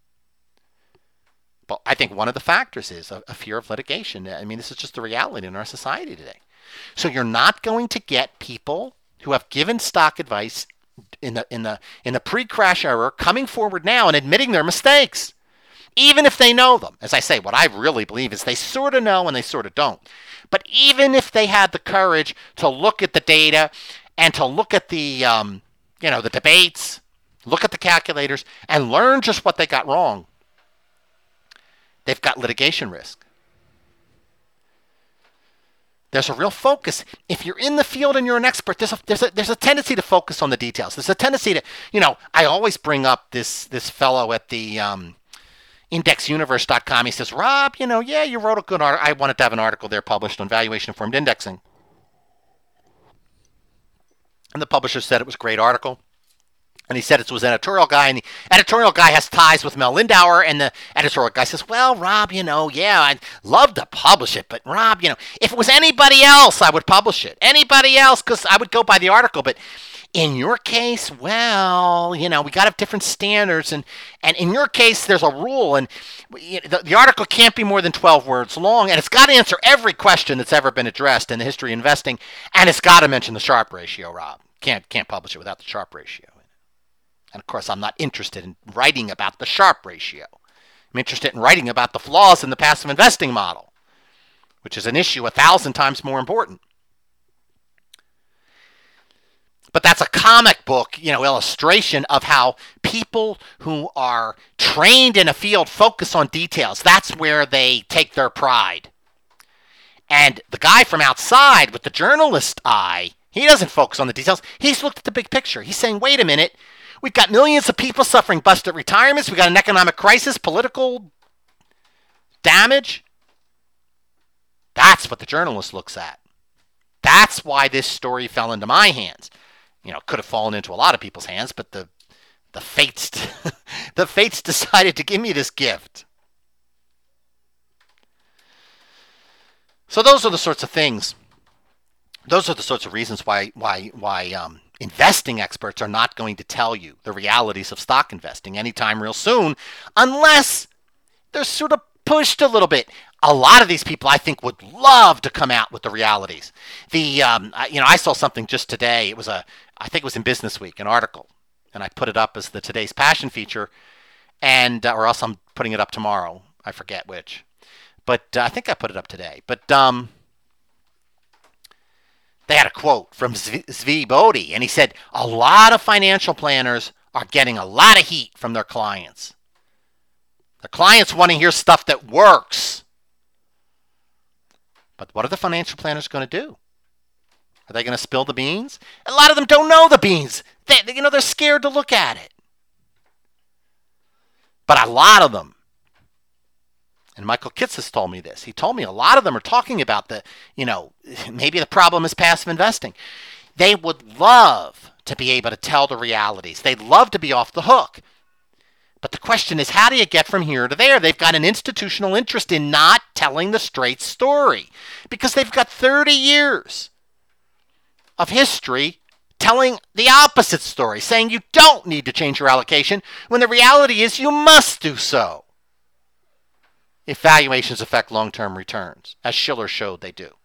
But I think one of the factors is a, a fear of litigation. I mean, this is just the reality in our society today. So you're not going to get people who have given stock advice in the in the in the pre-crash era coming forward now and admitting their mistakes. even if they know them. As I say, what I really believe is they sort of know and they sort of don't. But even if they had the courage to look at the data and to look at the, um, you know, the debates, look at the calculators, and learn just what they got wrong, they've got litigation risk. There's a real focus. If you're in the field and you're an expert, there's a, there's a, there's a tendency to focus on the details. There's a tendency to, you know, I always bring up this, this fellow at the um, index universe dot com. He says, Rob, you know, yeah, you wrote a good article. I wanted to have an article there published on valuation-informed indexing. And the publisher said it was a great article. And he said it was an editorial guy, and the editorial guy has ties with Mel Lindauer, and the editorial guy says, well, Rob, you know, yeah, I'd love to publish it, but Rob, you know, if it was anybody else, I would publish it. Anybody else, because I would go by the article, but in your case, well, you know, we got to have different standards, and, and in your case, there's a rule, and the, the article can't be more than twelve words long, and it's got to answer every question that's ever been addressed in the history of investing, and it's got to mention the Sharpe ratio, Rob. Can't, can't publish it without the Sharpe ratio. And of course, I'm not interested in writing about the Sharpe ratio. I'm interested in writing about the flaws in the passive investing model, which is an issue a thousand times more important. But that's a comic book, you know, illustration of how people who are trained in a field focus on details. That's where they take their pride. And the guy from outside with the journalist eye, he doesn't focus on the details. He's looked at the big picture. He's saying, wait a minute. We've got millions of people suffering busted retirements. We've got an economic crisis, political damage. That's what the journalist looks at. That's why this story fell into my hands. You know, it could have fallen into a lot of people's hands, but the the fates the fates decided to give me this gift. So those are the sorts of things. Those are the sorts of reasons why why why um investing experts are not going to tell you the realities of stock investing anytime real soon, unless they're sort of pushed a little bit. A lot of these people, I think, would love to come out with the realities. The, um, you know, I saw something just today. It was a, I think it was in Business Week, an article, and I put it up as the Today's Passion feature, and uh, or else I'm putting it up tomorrow. I forget which, but uh, I think I put it up today. But um. They had a quote from Zvi Bodhi, and he said, a lot of financial planners are getting a lot of heat from their clients. The clients want to hear stuff that works. But what are the financial planners going to do? Are they going to spill the beans? A lot of them don't know the beans. They, you know, they're scared to look at it. But a lot of them, and Michael Kitts has told me this. He told me a lot of them are talking about the, you know, maybe the problem is passive investing. They would love to be able to tell the realities. They'd love to be off the hook. But the question is, how do you get from here to there? They've got an institutional interest in not telling the straight story because they've got thirty years of history telling the opposite story, saying you don't need to change your allocation when the reality is you must do so if valuations affect long-term returns, as Shiller showed they do.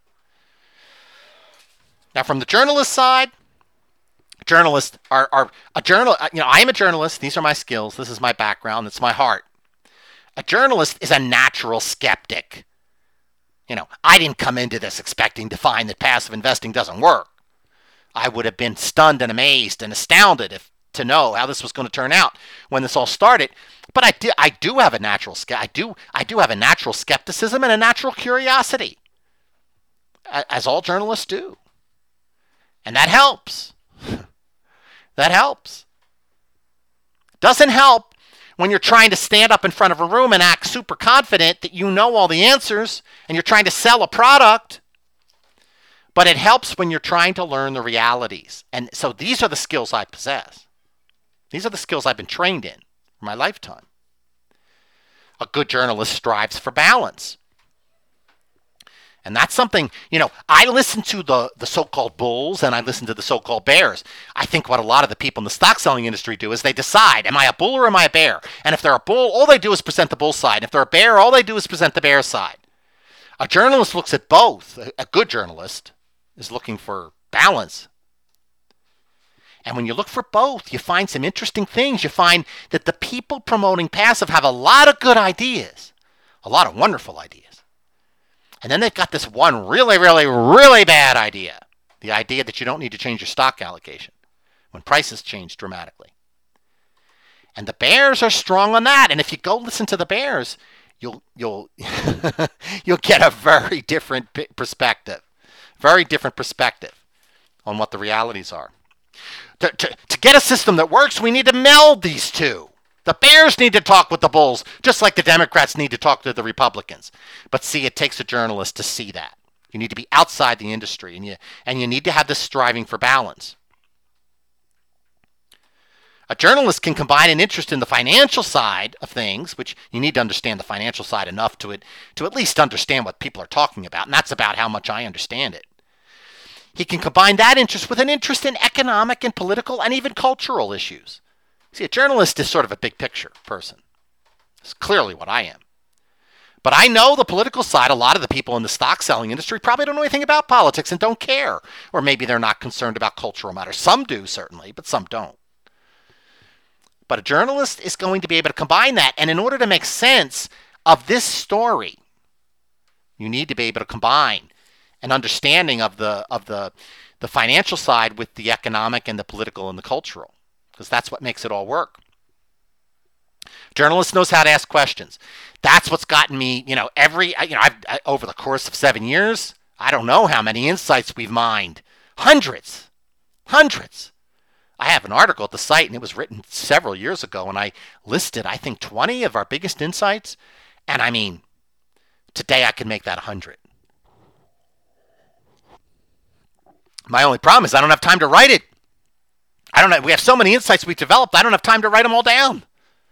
Now, from the journalist side, journalists are, are a journal. You know, I am a journalist. These are my skills. This is my background. It's my heart. A journalist is a natural skeptic. You know, I didn't come into this expecting to find that passive investing doesn't work. I would have been stunned and amazed and astounded if to know how this was going to turn out when this all started. But I do, I do have a natural I do I do have a natural skepticism and a natural curiosity, as all journalists do, and that helps. That helps. Doesn't help when you're trying to stand up in front of a room and act super confident that you know all the answers and you're trying to sell a product. But it helps when you're trying to learn the realities. And so these are the skills I possess. These are the skills I've been trained in for my lifetime. A good journalist strives for balance. And that's something, you know, I listen to the, the so-called bulls and I listen to the so-called bears. I think what a lot of the people in the stock selling industry do is they decide, am I a bull or am I a bear? And if they're a bull, all they do is present the bull side. If they're a bear, all they do is present the bear side. A journalist looks at both. A good journalist is looking for balance. And when you look for both, you find some interesting things. You find that the people promoting passive have a lot of good ideas, a lot of wonderful ideas. And then they've got this one really, really, really bad idea. The idea that you don't need to change your stock allocation when prices change dramatically. And the bears are strong on that. And if you go listen to the bears, you'll you'll you'll get a very different perspective. Very different perspective on what the realities are. To, to, to get a system that works, we need to meld these two. The bears need to talk with the bulls, just like the Democrats need to talk to the Republicans. But see, it takes a journalist to see that. You need to be outside the industry, and you and you need to have this striving for balance. A journalist can combine an interest in the financial side of things, which you need to understand the financial side enough to it to at least understand what people are talking about, and that's about how much I understand it. He can combine that interest with an interest in economic and political and even cultural issues. See, a journalist is sort of a big picture person. It's clearly what I am. But I know the political side. A lot of the people in the stock selling industry probably don't know anything about politics and don't care. Or maybe they're not concerned about cultural matters. Some do, certainly, but some don't. But a journalist is going to be able to combine that. And in order to make sense of this story, you need to be able to combine an understanding of the of the the financial side with the economic and the political and the cultural, because that's what makes it all work. Journalist knows how to ask questions. That's what's gotten me, you know, every, you know, I've, I, over the course of seven years, I don't know how many insights we've mined. Hundreds. Hundreds. I have an article at the site, and it was written several years ago, and I listed, I think, twenty of our biggest insights. And I mean, today I can make that one hundred. My only problem is I don't have time to write it. I don't know. We have so many insights we've developed, I don't have time to write them all down.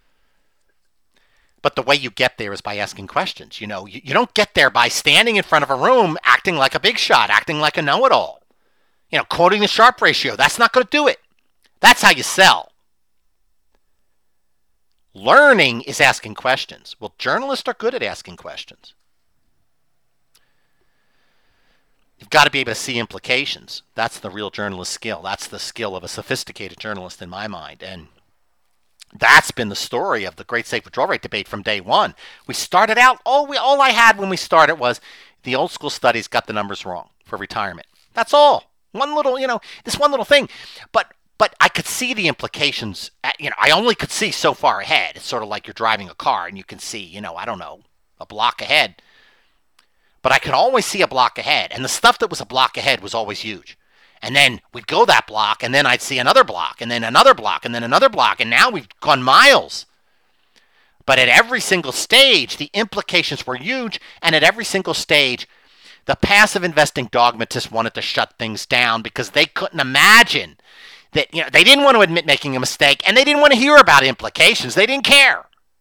But the way you get there is by asking questions. You know, you, you don't get there by standing in front of a room acting like a big shot, acting like a know-it-all. You know, quoting the Sharpe ratio. That's not going to do it. That's how you sell. Learning is asking questions. Well, journalists are good at asking questions. You've got to be able to see implications. That's the real journalist skill. That's the skill of a sophisticated journalist in my mind. And that's been the story of the great safe withdrawal rate debate from day one. We started out, all, we, all I had when we started was the old school studies got the numbers wrong for retirement. That's all. One little, you know, this one little thing. But but I could see the implications. At, you know, I only could see so far ahead. It's sort of like you're driving a car and you can see, you know, I don't know, a block ahead. But I could always see a block ahead. And the stuff that was a block ahead was always huge. And then we'd go that block, and then I'd see another block, and then another block, and then another block, and now we've gone miles. But at every single stage, the implications were huge, and at every single stage, the passive investing dogmatists wanted to shut things down because they couldn't imagine that, you know, they didn't want to admit making a mistake, and they didn't want to hear about implications. They didn't care.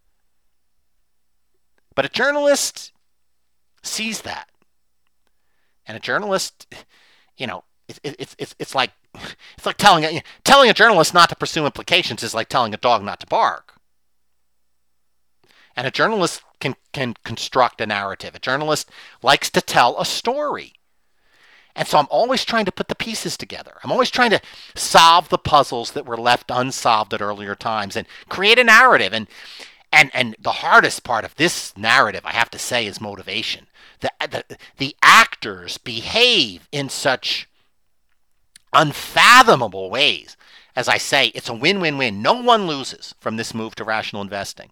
But a journalist sees that. And a journalist, you know, It's it's it's it's like it's like telling a telling a journalist not to pursue implications is like telling a dog not to bark. And a journalist can can construct a narrative. A journalist likes to tell a story. And so I'm always trying to put the pieces together. I'm always trying to solve the puzzles that were left unsolved at earlier times and create a narrative. And and and the hardest part of this narrative, I have to say, is motivation. The the, the actors behave in such unfathomable ways. As I say, it's a win-win-win. No one loses from this move to rational investing.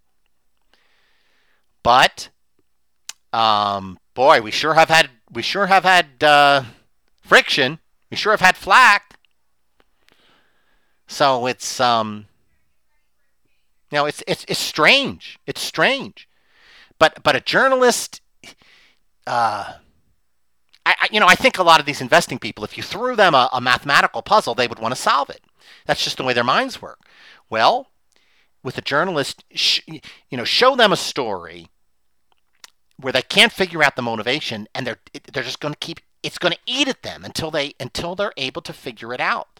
But, um, boy, we sure have had we sure have had uh, friction. We sure have had flack. So it's um, you know, it's it's it's strange. It's strange. But but a journalist, uh. I, you know, I think a lot of these investing people, if you threw them a, a mathematical puzzle, they would want to solve it. That's just the way their minds work. Well, with a journalist, sh- you know, show them a story where they can't figure out the motivation, and they're they're just going to keep it's going to eat at them until they until they're able to figure it out.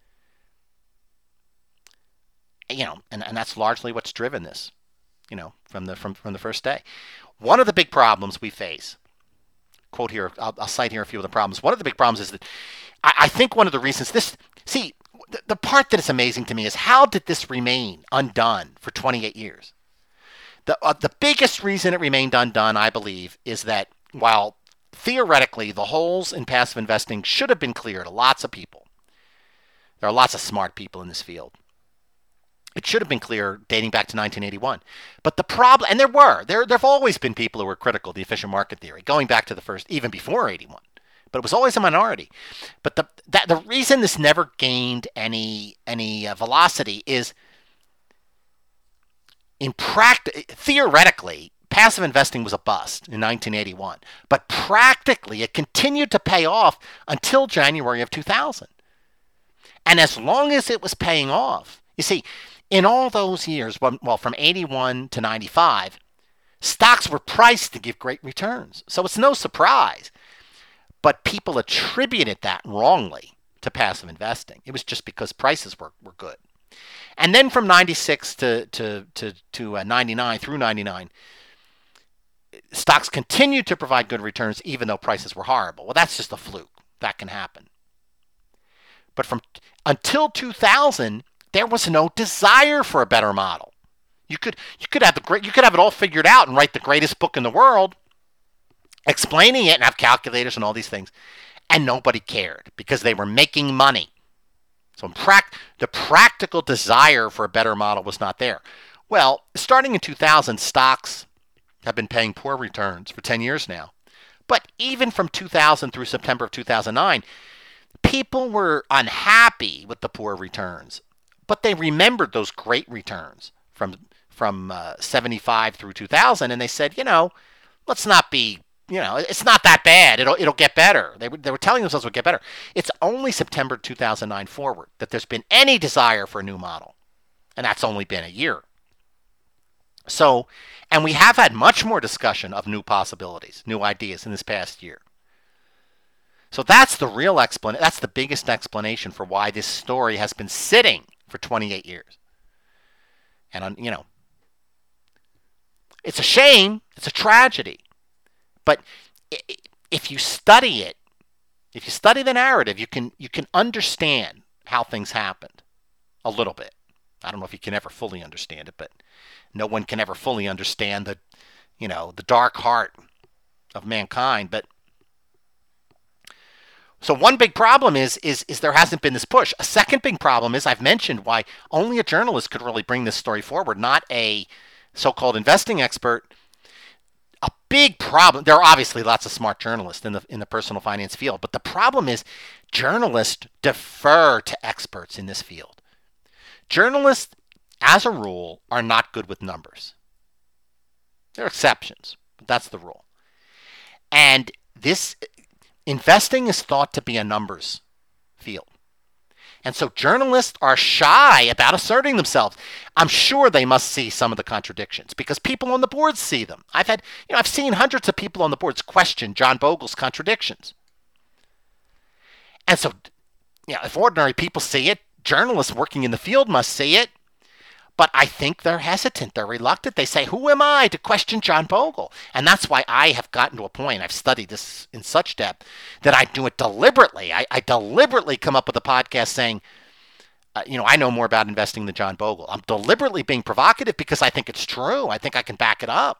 You know, and, and that's largely what's driven this. You know, from the from from the first day. One of the big problems we face. Quote here, I'll, I'll cite here a few of the problems. One of the big problems is that I, I think one of the reasons this See, the, the part that is amazing to me is how did this remain undone for twenty-eight years? The, uh, the biggest reason it remained undone, I believe, is that while theoretically the holes in passive investing should have been clear to lots of people, there are lots of smart people in this field. It should have been clear dating back to nineteen eighty-one. But the problem, and there were, there there have always been people who were critical of the efficient market theory, going back to the first, even before eighty-one. But it was always a minority. But the that, the reason this never gained any any uh, velocity is, in practice, theoretically, passive investing was a bust in nineteen eighty-one. But practically, it continued to pay off until January of two thousand. And as long as it was paying off, you see, in all those years, well, from eighty-one to ninety-five, stocks were priced to give great returns. So it's no surprise. But people attributed that wrongly to passive investing. It was just because prices were, were good. And then from ninety-six to, to, to, to uh, ninety-nine, through ninety-nine, stocks continued to provide good returns even though prices were horrible. Well, that's just a fluke. That can happen. But from until two thousand, there was no desire for a better model. You could you could have the great you could have it all figured out and write the greatest book in the world, explaining it and have calculators and all these things, and nobody cared because they were making money. So in prac- the practical desire for a better model was not there. Well, starting in two thousand, stocks have been paying poor returns for ten years now. But even from two thousand through September of two thousand nine, people were unhappy with the poor returns. But they remembered those great returns from from uh, seventy-five through two thousand, and they said, you know, let's not be, you know, it's not that bad. It'll it'll get better. They were they were telling themselves it would get better. It's only September two thousand nine forward that there's been any desire for a new model, and that's only been a year. So, and we have had much more discussion of new possibilities, new ideas in this past year. So that's the real explanation. That's the biggest explanation for why this story has been sitting for twenty-eight years. And, you know, it's a shame. It's a tragedy. But if you study it, if you study the narrative, you can you can understand how things happened a little bit. I don't know if you can ever fully understand it, but no one can ever fully understand the, you know, the dark heart of mankind. But so one big problem is, is, is there hasn't been this push. A second big problem is I've mentioned why only a journalist could really bring this story forward, not a so-called investing expert. A big problem, there are obviously lots of smart journalists in the in the personal finance field, but the problem is journalists defer to experts in this field. Journalists, as a rule, are not good with numbers. There are exceptions, but that's the rule. And this investing is thought to be a numbers field. And so journalists are shy about asserting themselves. I'm sure they must see some of the contradictions because people on the boards see them. I've had, you know, I've seen hundreds of people on the boards question John Bogle's contradictions. And so, you know, if ordinary people see it, journalists working in the field must see it. But I think they're hesitant. They're reluctant. They say, who am I to question John Bogle? And that's why I have gotten to a point, I've studied this in such depth, that I do it deliberately. I, I deliberately come up with a podcast saying, uh, you know, I know more about investing than John Bogle. I'm deliberately being provocative because I think it's true. I think I can back it up.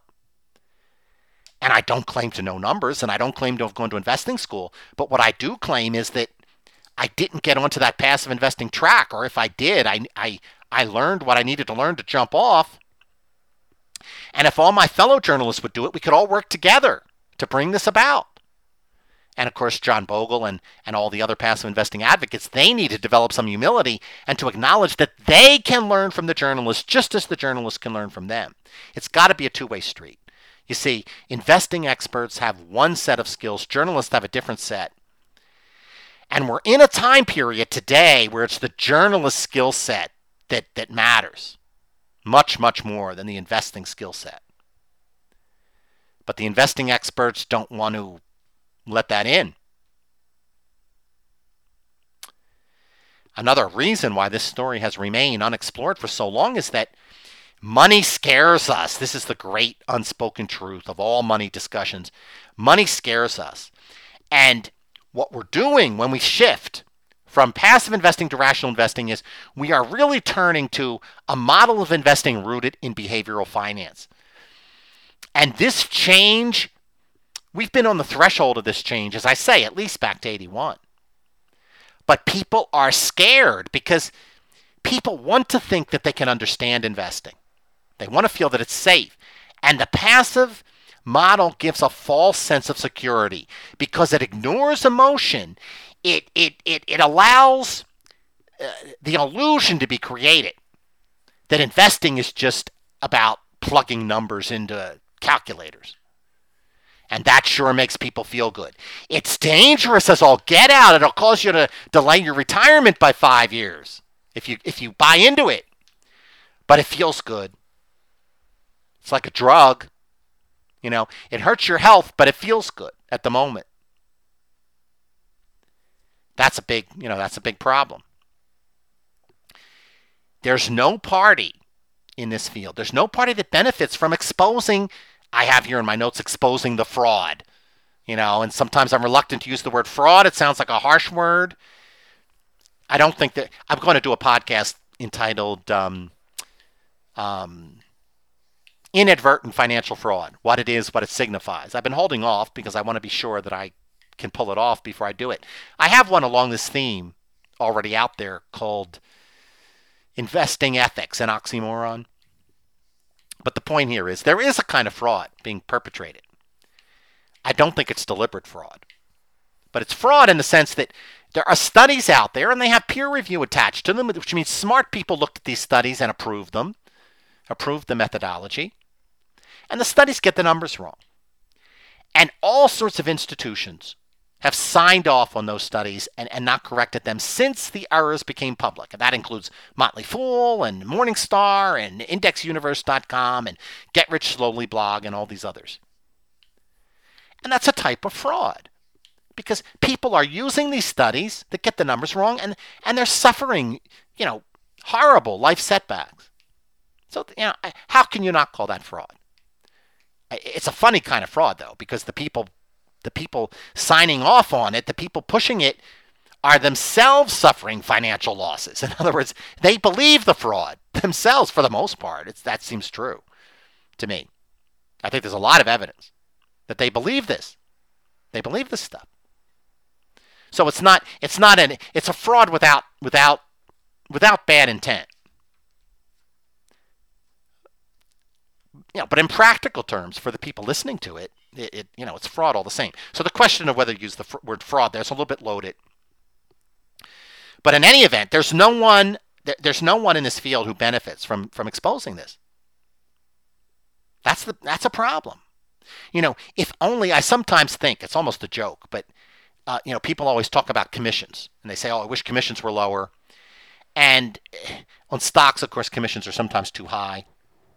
And I don't claim to know numbers, and I don't claim to have gone to investing school. But what I do claim is that I didn't get onto that passive investing track, or if I did, I, I, I learned what I needed to learn to jump off. And if all my fellow journalists would do it, we could all work together to bring this about. And of course, John Bogle and, and all the other passive investing advocates, they need to develop some humility and to acknowledge that they can learn from the journalists just as the journalists can learn from them. It's got to be a two-way street. You see, investing experts have one set of skills, journalists have a different set. And we're in a time period today where it's the journalist skill set that, that matters much, much more than the investing skill set. But the investing experts don't want to let that in. Another reason why this story has remained unexplored for so long is that money scares us. This is the great unspoken truth of all money discussions. Money scares us. And what we're doing when we shift from passive investing to rational investing is we are really turning to a model of investing rooted in behavioral finance. And this change, we've been on the threshold of this change, as I say, at least back to eighty-one. But people are scared because people want to think that they can understand investing. They want to feel that it's safe. And the passive model gives a false sense of security because it ignores emotion. It, it, it, it allows uh, the illusion to be created that investing is just about plugging numbers into calculators. And that sure makes people feel good. It's dangerous as all get out. It'll cause you to delay your retirement by five years if you if you buy into it. But it feels good. It's like a drug. You know, it hurts your health, but it feels good at the moment. That's a big, you know, that's a big problem. There's no party in this field. There's no party that benefits from exposing, I have here in my notes, exposing the fraud. You know, and sometimes I'm reluctant to use the word fraud. It sounds like a harsh word. I don't think that, I'm going to do a podcast entitled um, um, Inadvertent Financial Fraud, what it is, what it signifies. I've been holding off because I want to be sure that I can pull it off before I do it. I have one along this theme already out there called Investing Ethics, an oxymoron. But the point here is there is a kind of fraud being perpetrated. I don't think it's deliberate fraud. But it's fraud in the sense that there are studies out there and they have peer review attached to them, which means smart people looked at these studies and approved them, approved the methodology. And the studies get the numbers wrong. And all sorts of institutions have signed off on those studies and, and not corrected them since the errors became public. And that includes Motley Fool and Morningstar and Index Universe dot com and Get Rich Slowly blog and all these others. And that's a type of fraud because people are using these studies that get the numbers wrong and, and they're suffering, you know, horrible life setbacks. So, you know, how can you not call that fraud? It's a funny kind of fraud, though, because the people the people signing off on it, the people pushing it, are themselves suffering financial losses. In other words, they believe the fraud themselves for the most part. It's, that seems true to me. I think there's a lot of evidence that they believe this. They believe this stuff. So it's not it's not an it's a fraud without without without bad intent. You know, but in practical terms, for the people listening to it, it, it, you know, it's fraud all the same. So the question of whether you use the fr- word fraud there is a little bit loaded. But in any event, there's no one, there, there's no one in this field who benefits from from exposing this. That's the that's a problem. You know, if only, I sometimes think it's almost a joke, but uh, you know, people always talk about commissions, and they say, "Oh, I wish commissions were lower." And on stocks, of course, commissions are sometimes too high.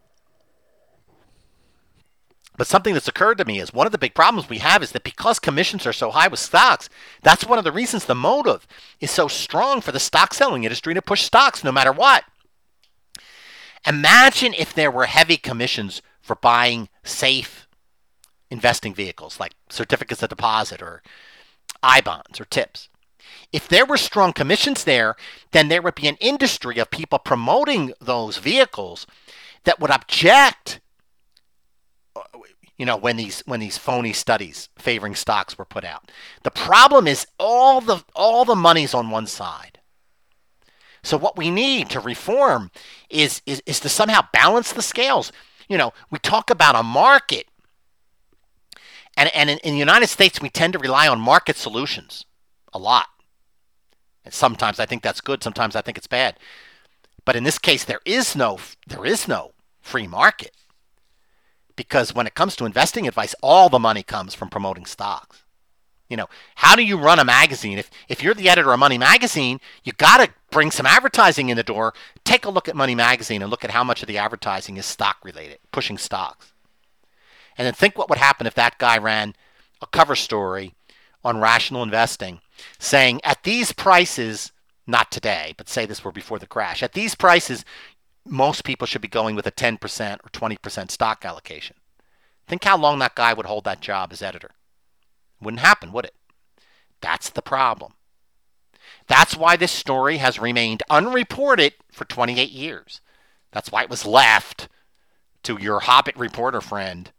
But something that's occurred to me is one of the big problems we have is that because commissions are so high with stocks, that's one of the reasons the motive is so strong for the stock selling industry to push stocks no matter what. Imagine if there were heavy commissions for buying safe investing vehicles like certificates of deposit or I bonds or tips. If there were strong commissions there, then there would be an industry of people promoting those vehicles that would object, you know, when these when these phony studies favoring stocks were put out. The problem is all the all the money's on one side. So what we need to reform is is, is to somehow balance the scales. You know, we talk about a market, and and in, in the United States we tend to rely on market solutions a lot. And sometimes I think that's good, sometimes I think it's bad. But in this case, there is no there is no free market. Because when it comes to investing advice, all the money comes from promoting stocks. You know, how do you run a magazine? If if you're the editor of Money Magazine, you got to bring some advertising in the door. Take a look at Money Magazine and look at how much of the advertising is stock related, pushing stocks. And then think what would happen if that guy ran a cover story on rational investing saying at these prices, not today, but say this were before the crash, at these prices, most people should be going with a ten percent or twenty percent stock allocation. Think how long that guy would hold that job as editor. Wouldn't happen, would it? That's the problem. That's why this story has remained unreported for twenty-eight years. That's why it was left to your Hobbit reporter friend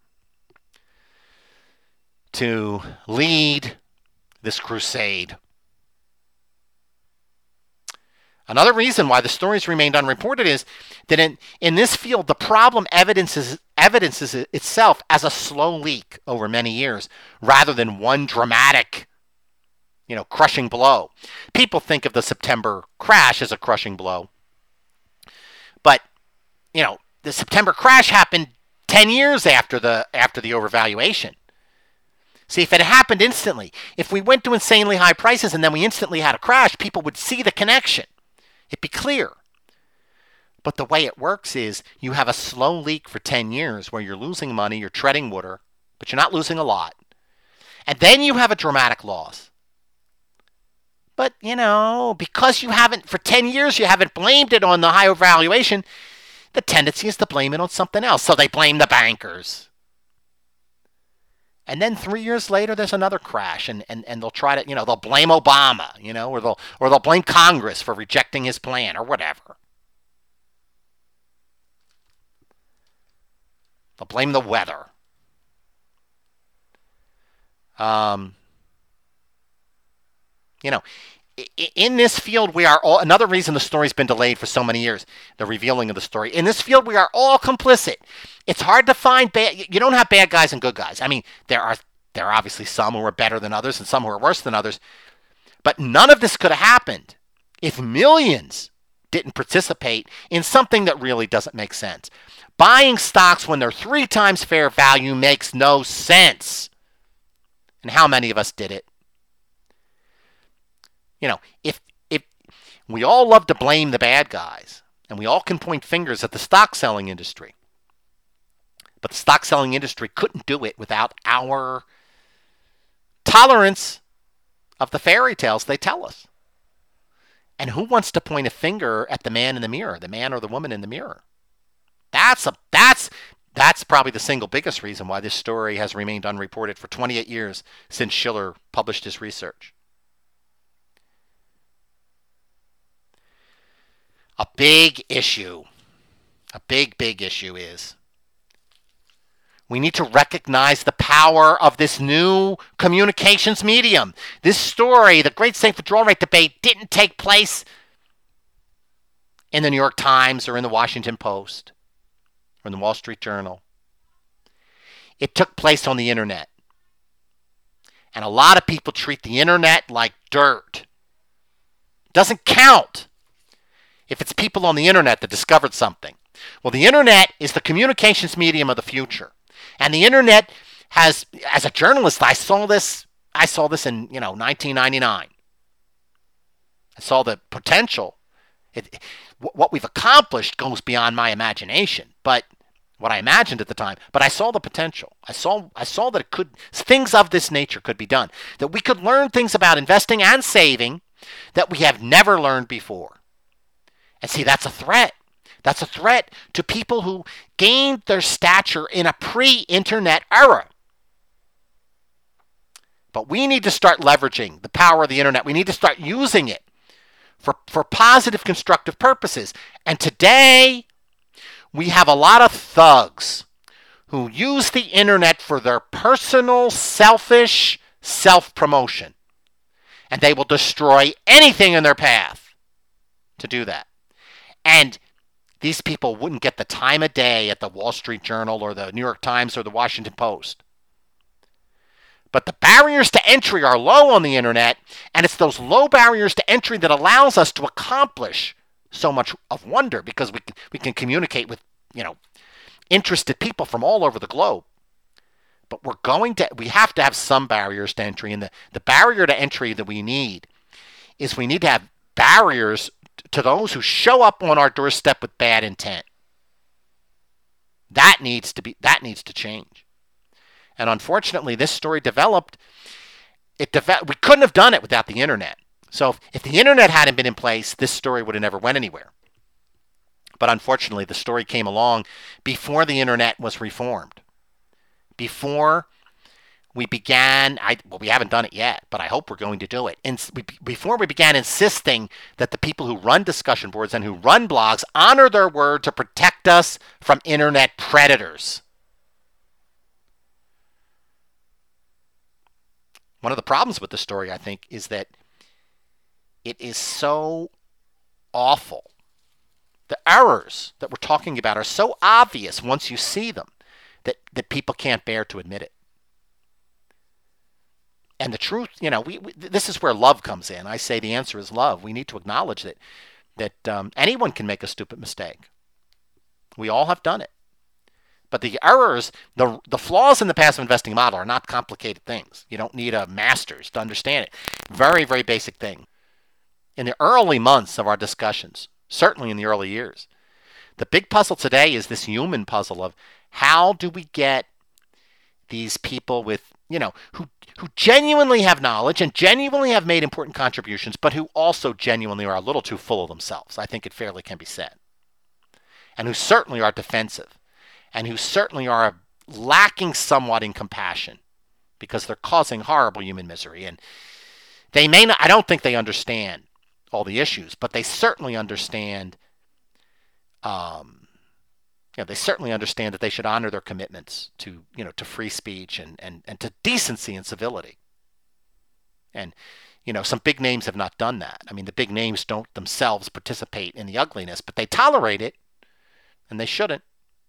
to lead this crusade. Another reason why the stories remained unreported is that in, in this field, the problem evidences, evidences itself as a slow leak over many years rather than one dramatic, you know, crushing blow. People think of the September crash as a crushing blow. But, you know, the September crash happened ten years after the after the overvaluation. See, if it happened instantly, if we went to insanely high prices and then we instantly had a crash, people would see the connection. It'd be clear. But the way it works is you have a slow leak for ten years where you're losing money, you're treading water, but you're not losing a lot. And then you have a dramatic loss. But, you know, because you haven't, for ten years, you haven't blamed it on the high valuation, the tendency is to blame it on something else. So they blame the bankers. And then three years later, there's another crash, and, and, and they'll try to, you know, they'll blame Obama, you know, or they'll or they'll blame Congress for rejecting his plan or whatever. They'll blame the weather. Um, you know, in this field, we are all, another reason the story's been delayed for so many years, the revealing of the story. In this field, we are all complicit. It's hard to find bad, you don't have bad guys and good guys. I mean, there are, there are obviously some who are better than others and some who are worse than others. But none of this could have happened if millions didn't participate in something that really doesn't make sense. Buying stocks when they're three times fair value makes no sense. And how many of us did it? You know, if if we all love to blame the bad guys, and we all can point fingers at the stock selling industry, but the stock selling industry couldn't do it without our tolerance of the fairy tales they tell us. And who wants to point a finger at the man in the mirror, the man or the woman in the mirror? That's a that's that's probably the single biggest reason why this story has remained unreported for twenty-eight years since Shiller published his research. A big issue, a big, big issue is we need to recognize the power of this new communications medium. This story, the Great Safe Withdrawal Rate debate, didn't take place in the New York Times or in the Washington Post or in the Wall Street Journal. It took place on the internet. And a lot of people treat the internet like dirt. It doesn't count if it's people on the internet that discovered something. Well, the internet is the communications medium of the future. And the internet has, as a journalist, I saw this, I saw this in, you know, nineteen ninety-nine. I saw the potential. It, what we've accomplished goes beyond my imagination, but what I imagined at the time, but I saw the potential. I saw, I saw that it could, things of this nature could be done, that we could learn things about investing and saving that we have never learned before. And see, that's a threat. That's a threat to people who gained their stature in a pre-internet era. But we need to start leveraging the power of the internet. We need to start using it for, for positive, constructive purposes. And today, we have a lot of thugs who use the internet for their personal, selfish self-promotion. And they will destroy anything in their path to do that. And these people wouldn't get the time of day at the Wall Street Journal or the New York Times or the Washington Post. But the barriers to entry are low on the internet, and it's those low barriers to entry that allows us to accomplish so much of wonder, because we can, we can communicate with, you know, interested people from all over the globe. But we're going to, we have to have some barriers to entry, and the, the barrier to entry that we need is we need to have barriers to those who show up on our doorstep with bad intent. That needs to be, that needs to change. And unfortunately, this story developed, it developed, we couldn't have done it without the internet. So if, if the internet hadn't been in place, this story would have never went anywhere. But unfortunately, the story came along before the internet was reformed. Before we began, I, well, we haven't done it yet, but I hope we're going to do it. And we, before we began insisting that the people who run discussion boards and who run blogs honor their word to protect us from internet predators. One of the problems with the story, I think, is that it is so awful. The errors that we're talking about are so obvious once you see them that, that people can't bear to admit it. And the truth, you know, we, we this is where love comes in. I say the answer is love. We need to acknowledge that that um, anyone can make a stupid mistake. We all have done it. But the errors, the the flaws in the passive investing model are not complicated things. You don't need a master's to understand it. Very, very basic thing. In the early months of our discussions, certainly in the early years, the big puzzle today is this human puzzle of how do we get these people with, you know, who who genuinely have knowledge and genuinely have made important contributions, but who also genuinely are a little too full of themselves. I think it fairly can be said. And who certainly are defensive. And who certainly are lacking somewhat in compassion because they're causing horrible human misery. And they may not, I don't think they understand all the issues, but they certainly understand, um, you know, they certainly understand that they should honor their commitments to, you know, to free speech and, and, and to decency and civility. And, you know, some big names have not done that. I mean, the big names don't themselves participate in the ugliness, but they tolerate it, and they shouldn't.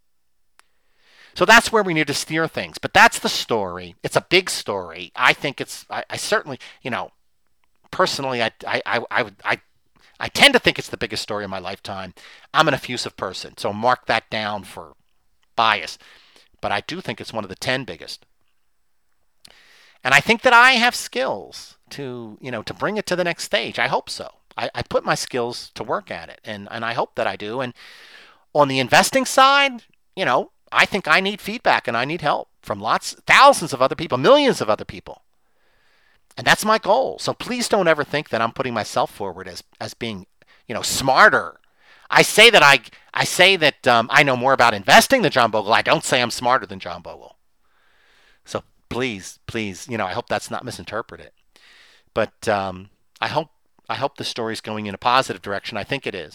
So that's where we need to steer things. But that's the story. It's a big story. I think it's, I, I certainly, you know, personally, I, I, I, I, I, I tend to think it's the biggest story of my lifetime. I'm an effusive person, so mark that down for bias. But I do think it's one of the ten biggest. And I think that I have skills to, you know, to bring it to the next stage. I hope so. I, I put my skills to work at it, and, and I hope that I do. And on the investing side, you know, I think I need feedback and I need help from lots, thousands of other people, millions of other people. And that's my goal. So please don't ever think that I'm putting myself forward as, as being, you know, smarter. I say that I, I say that um, I know more about investing than John Bogle. I don't say I'm smarter than John Bogle. So please, please, you know, I hope that's not misinterpreted. But um, I hope, I hope the story's going in a positive direction. I think it is.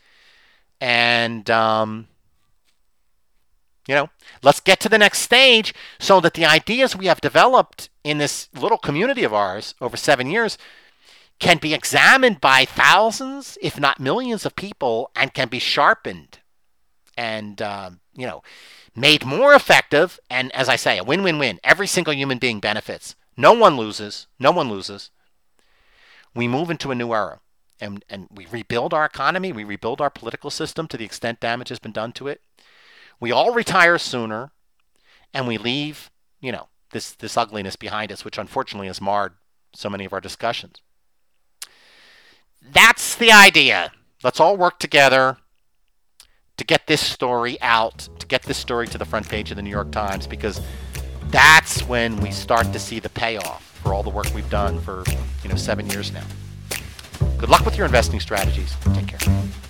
And, um, you know, let's get to the next stage so that the ideas we have developed in this little community of ours over seven years can be examined by thousands, if not millions of people, and can be sharpened and, um, you know, made more effective. And as I say, a win-win-win. Every single human being benefits. No one loses. No one loses. We move into a new era. And, and we rebuild our economy. We rebuild our political system to the extent damage has been done to it. We all retire sooner, and we leave, you know, this, this ugliness behind us, which unfortunately has marred so many of our discussions. That's the idea. Let's all work together to get this story out, to get this story to the front page of the New York Times, because that's when we start to see the payoff for all the work we've done for, you know, seven years now. Good luck with your investing strategies. Take care.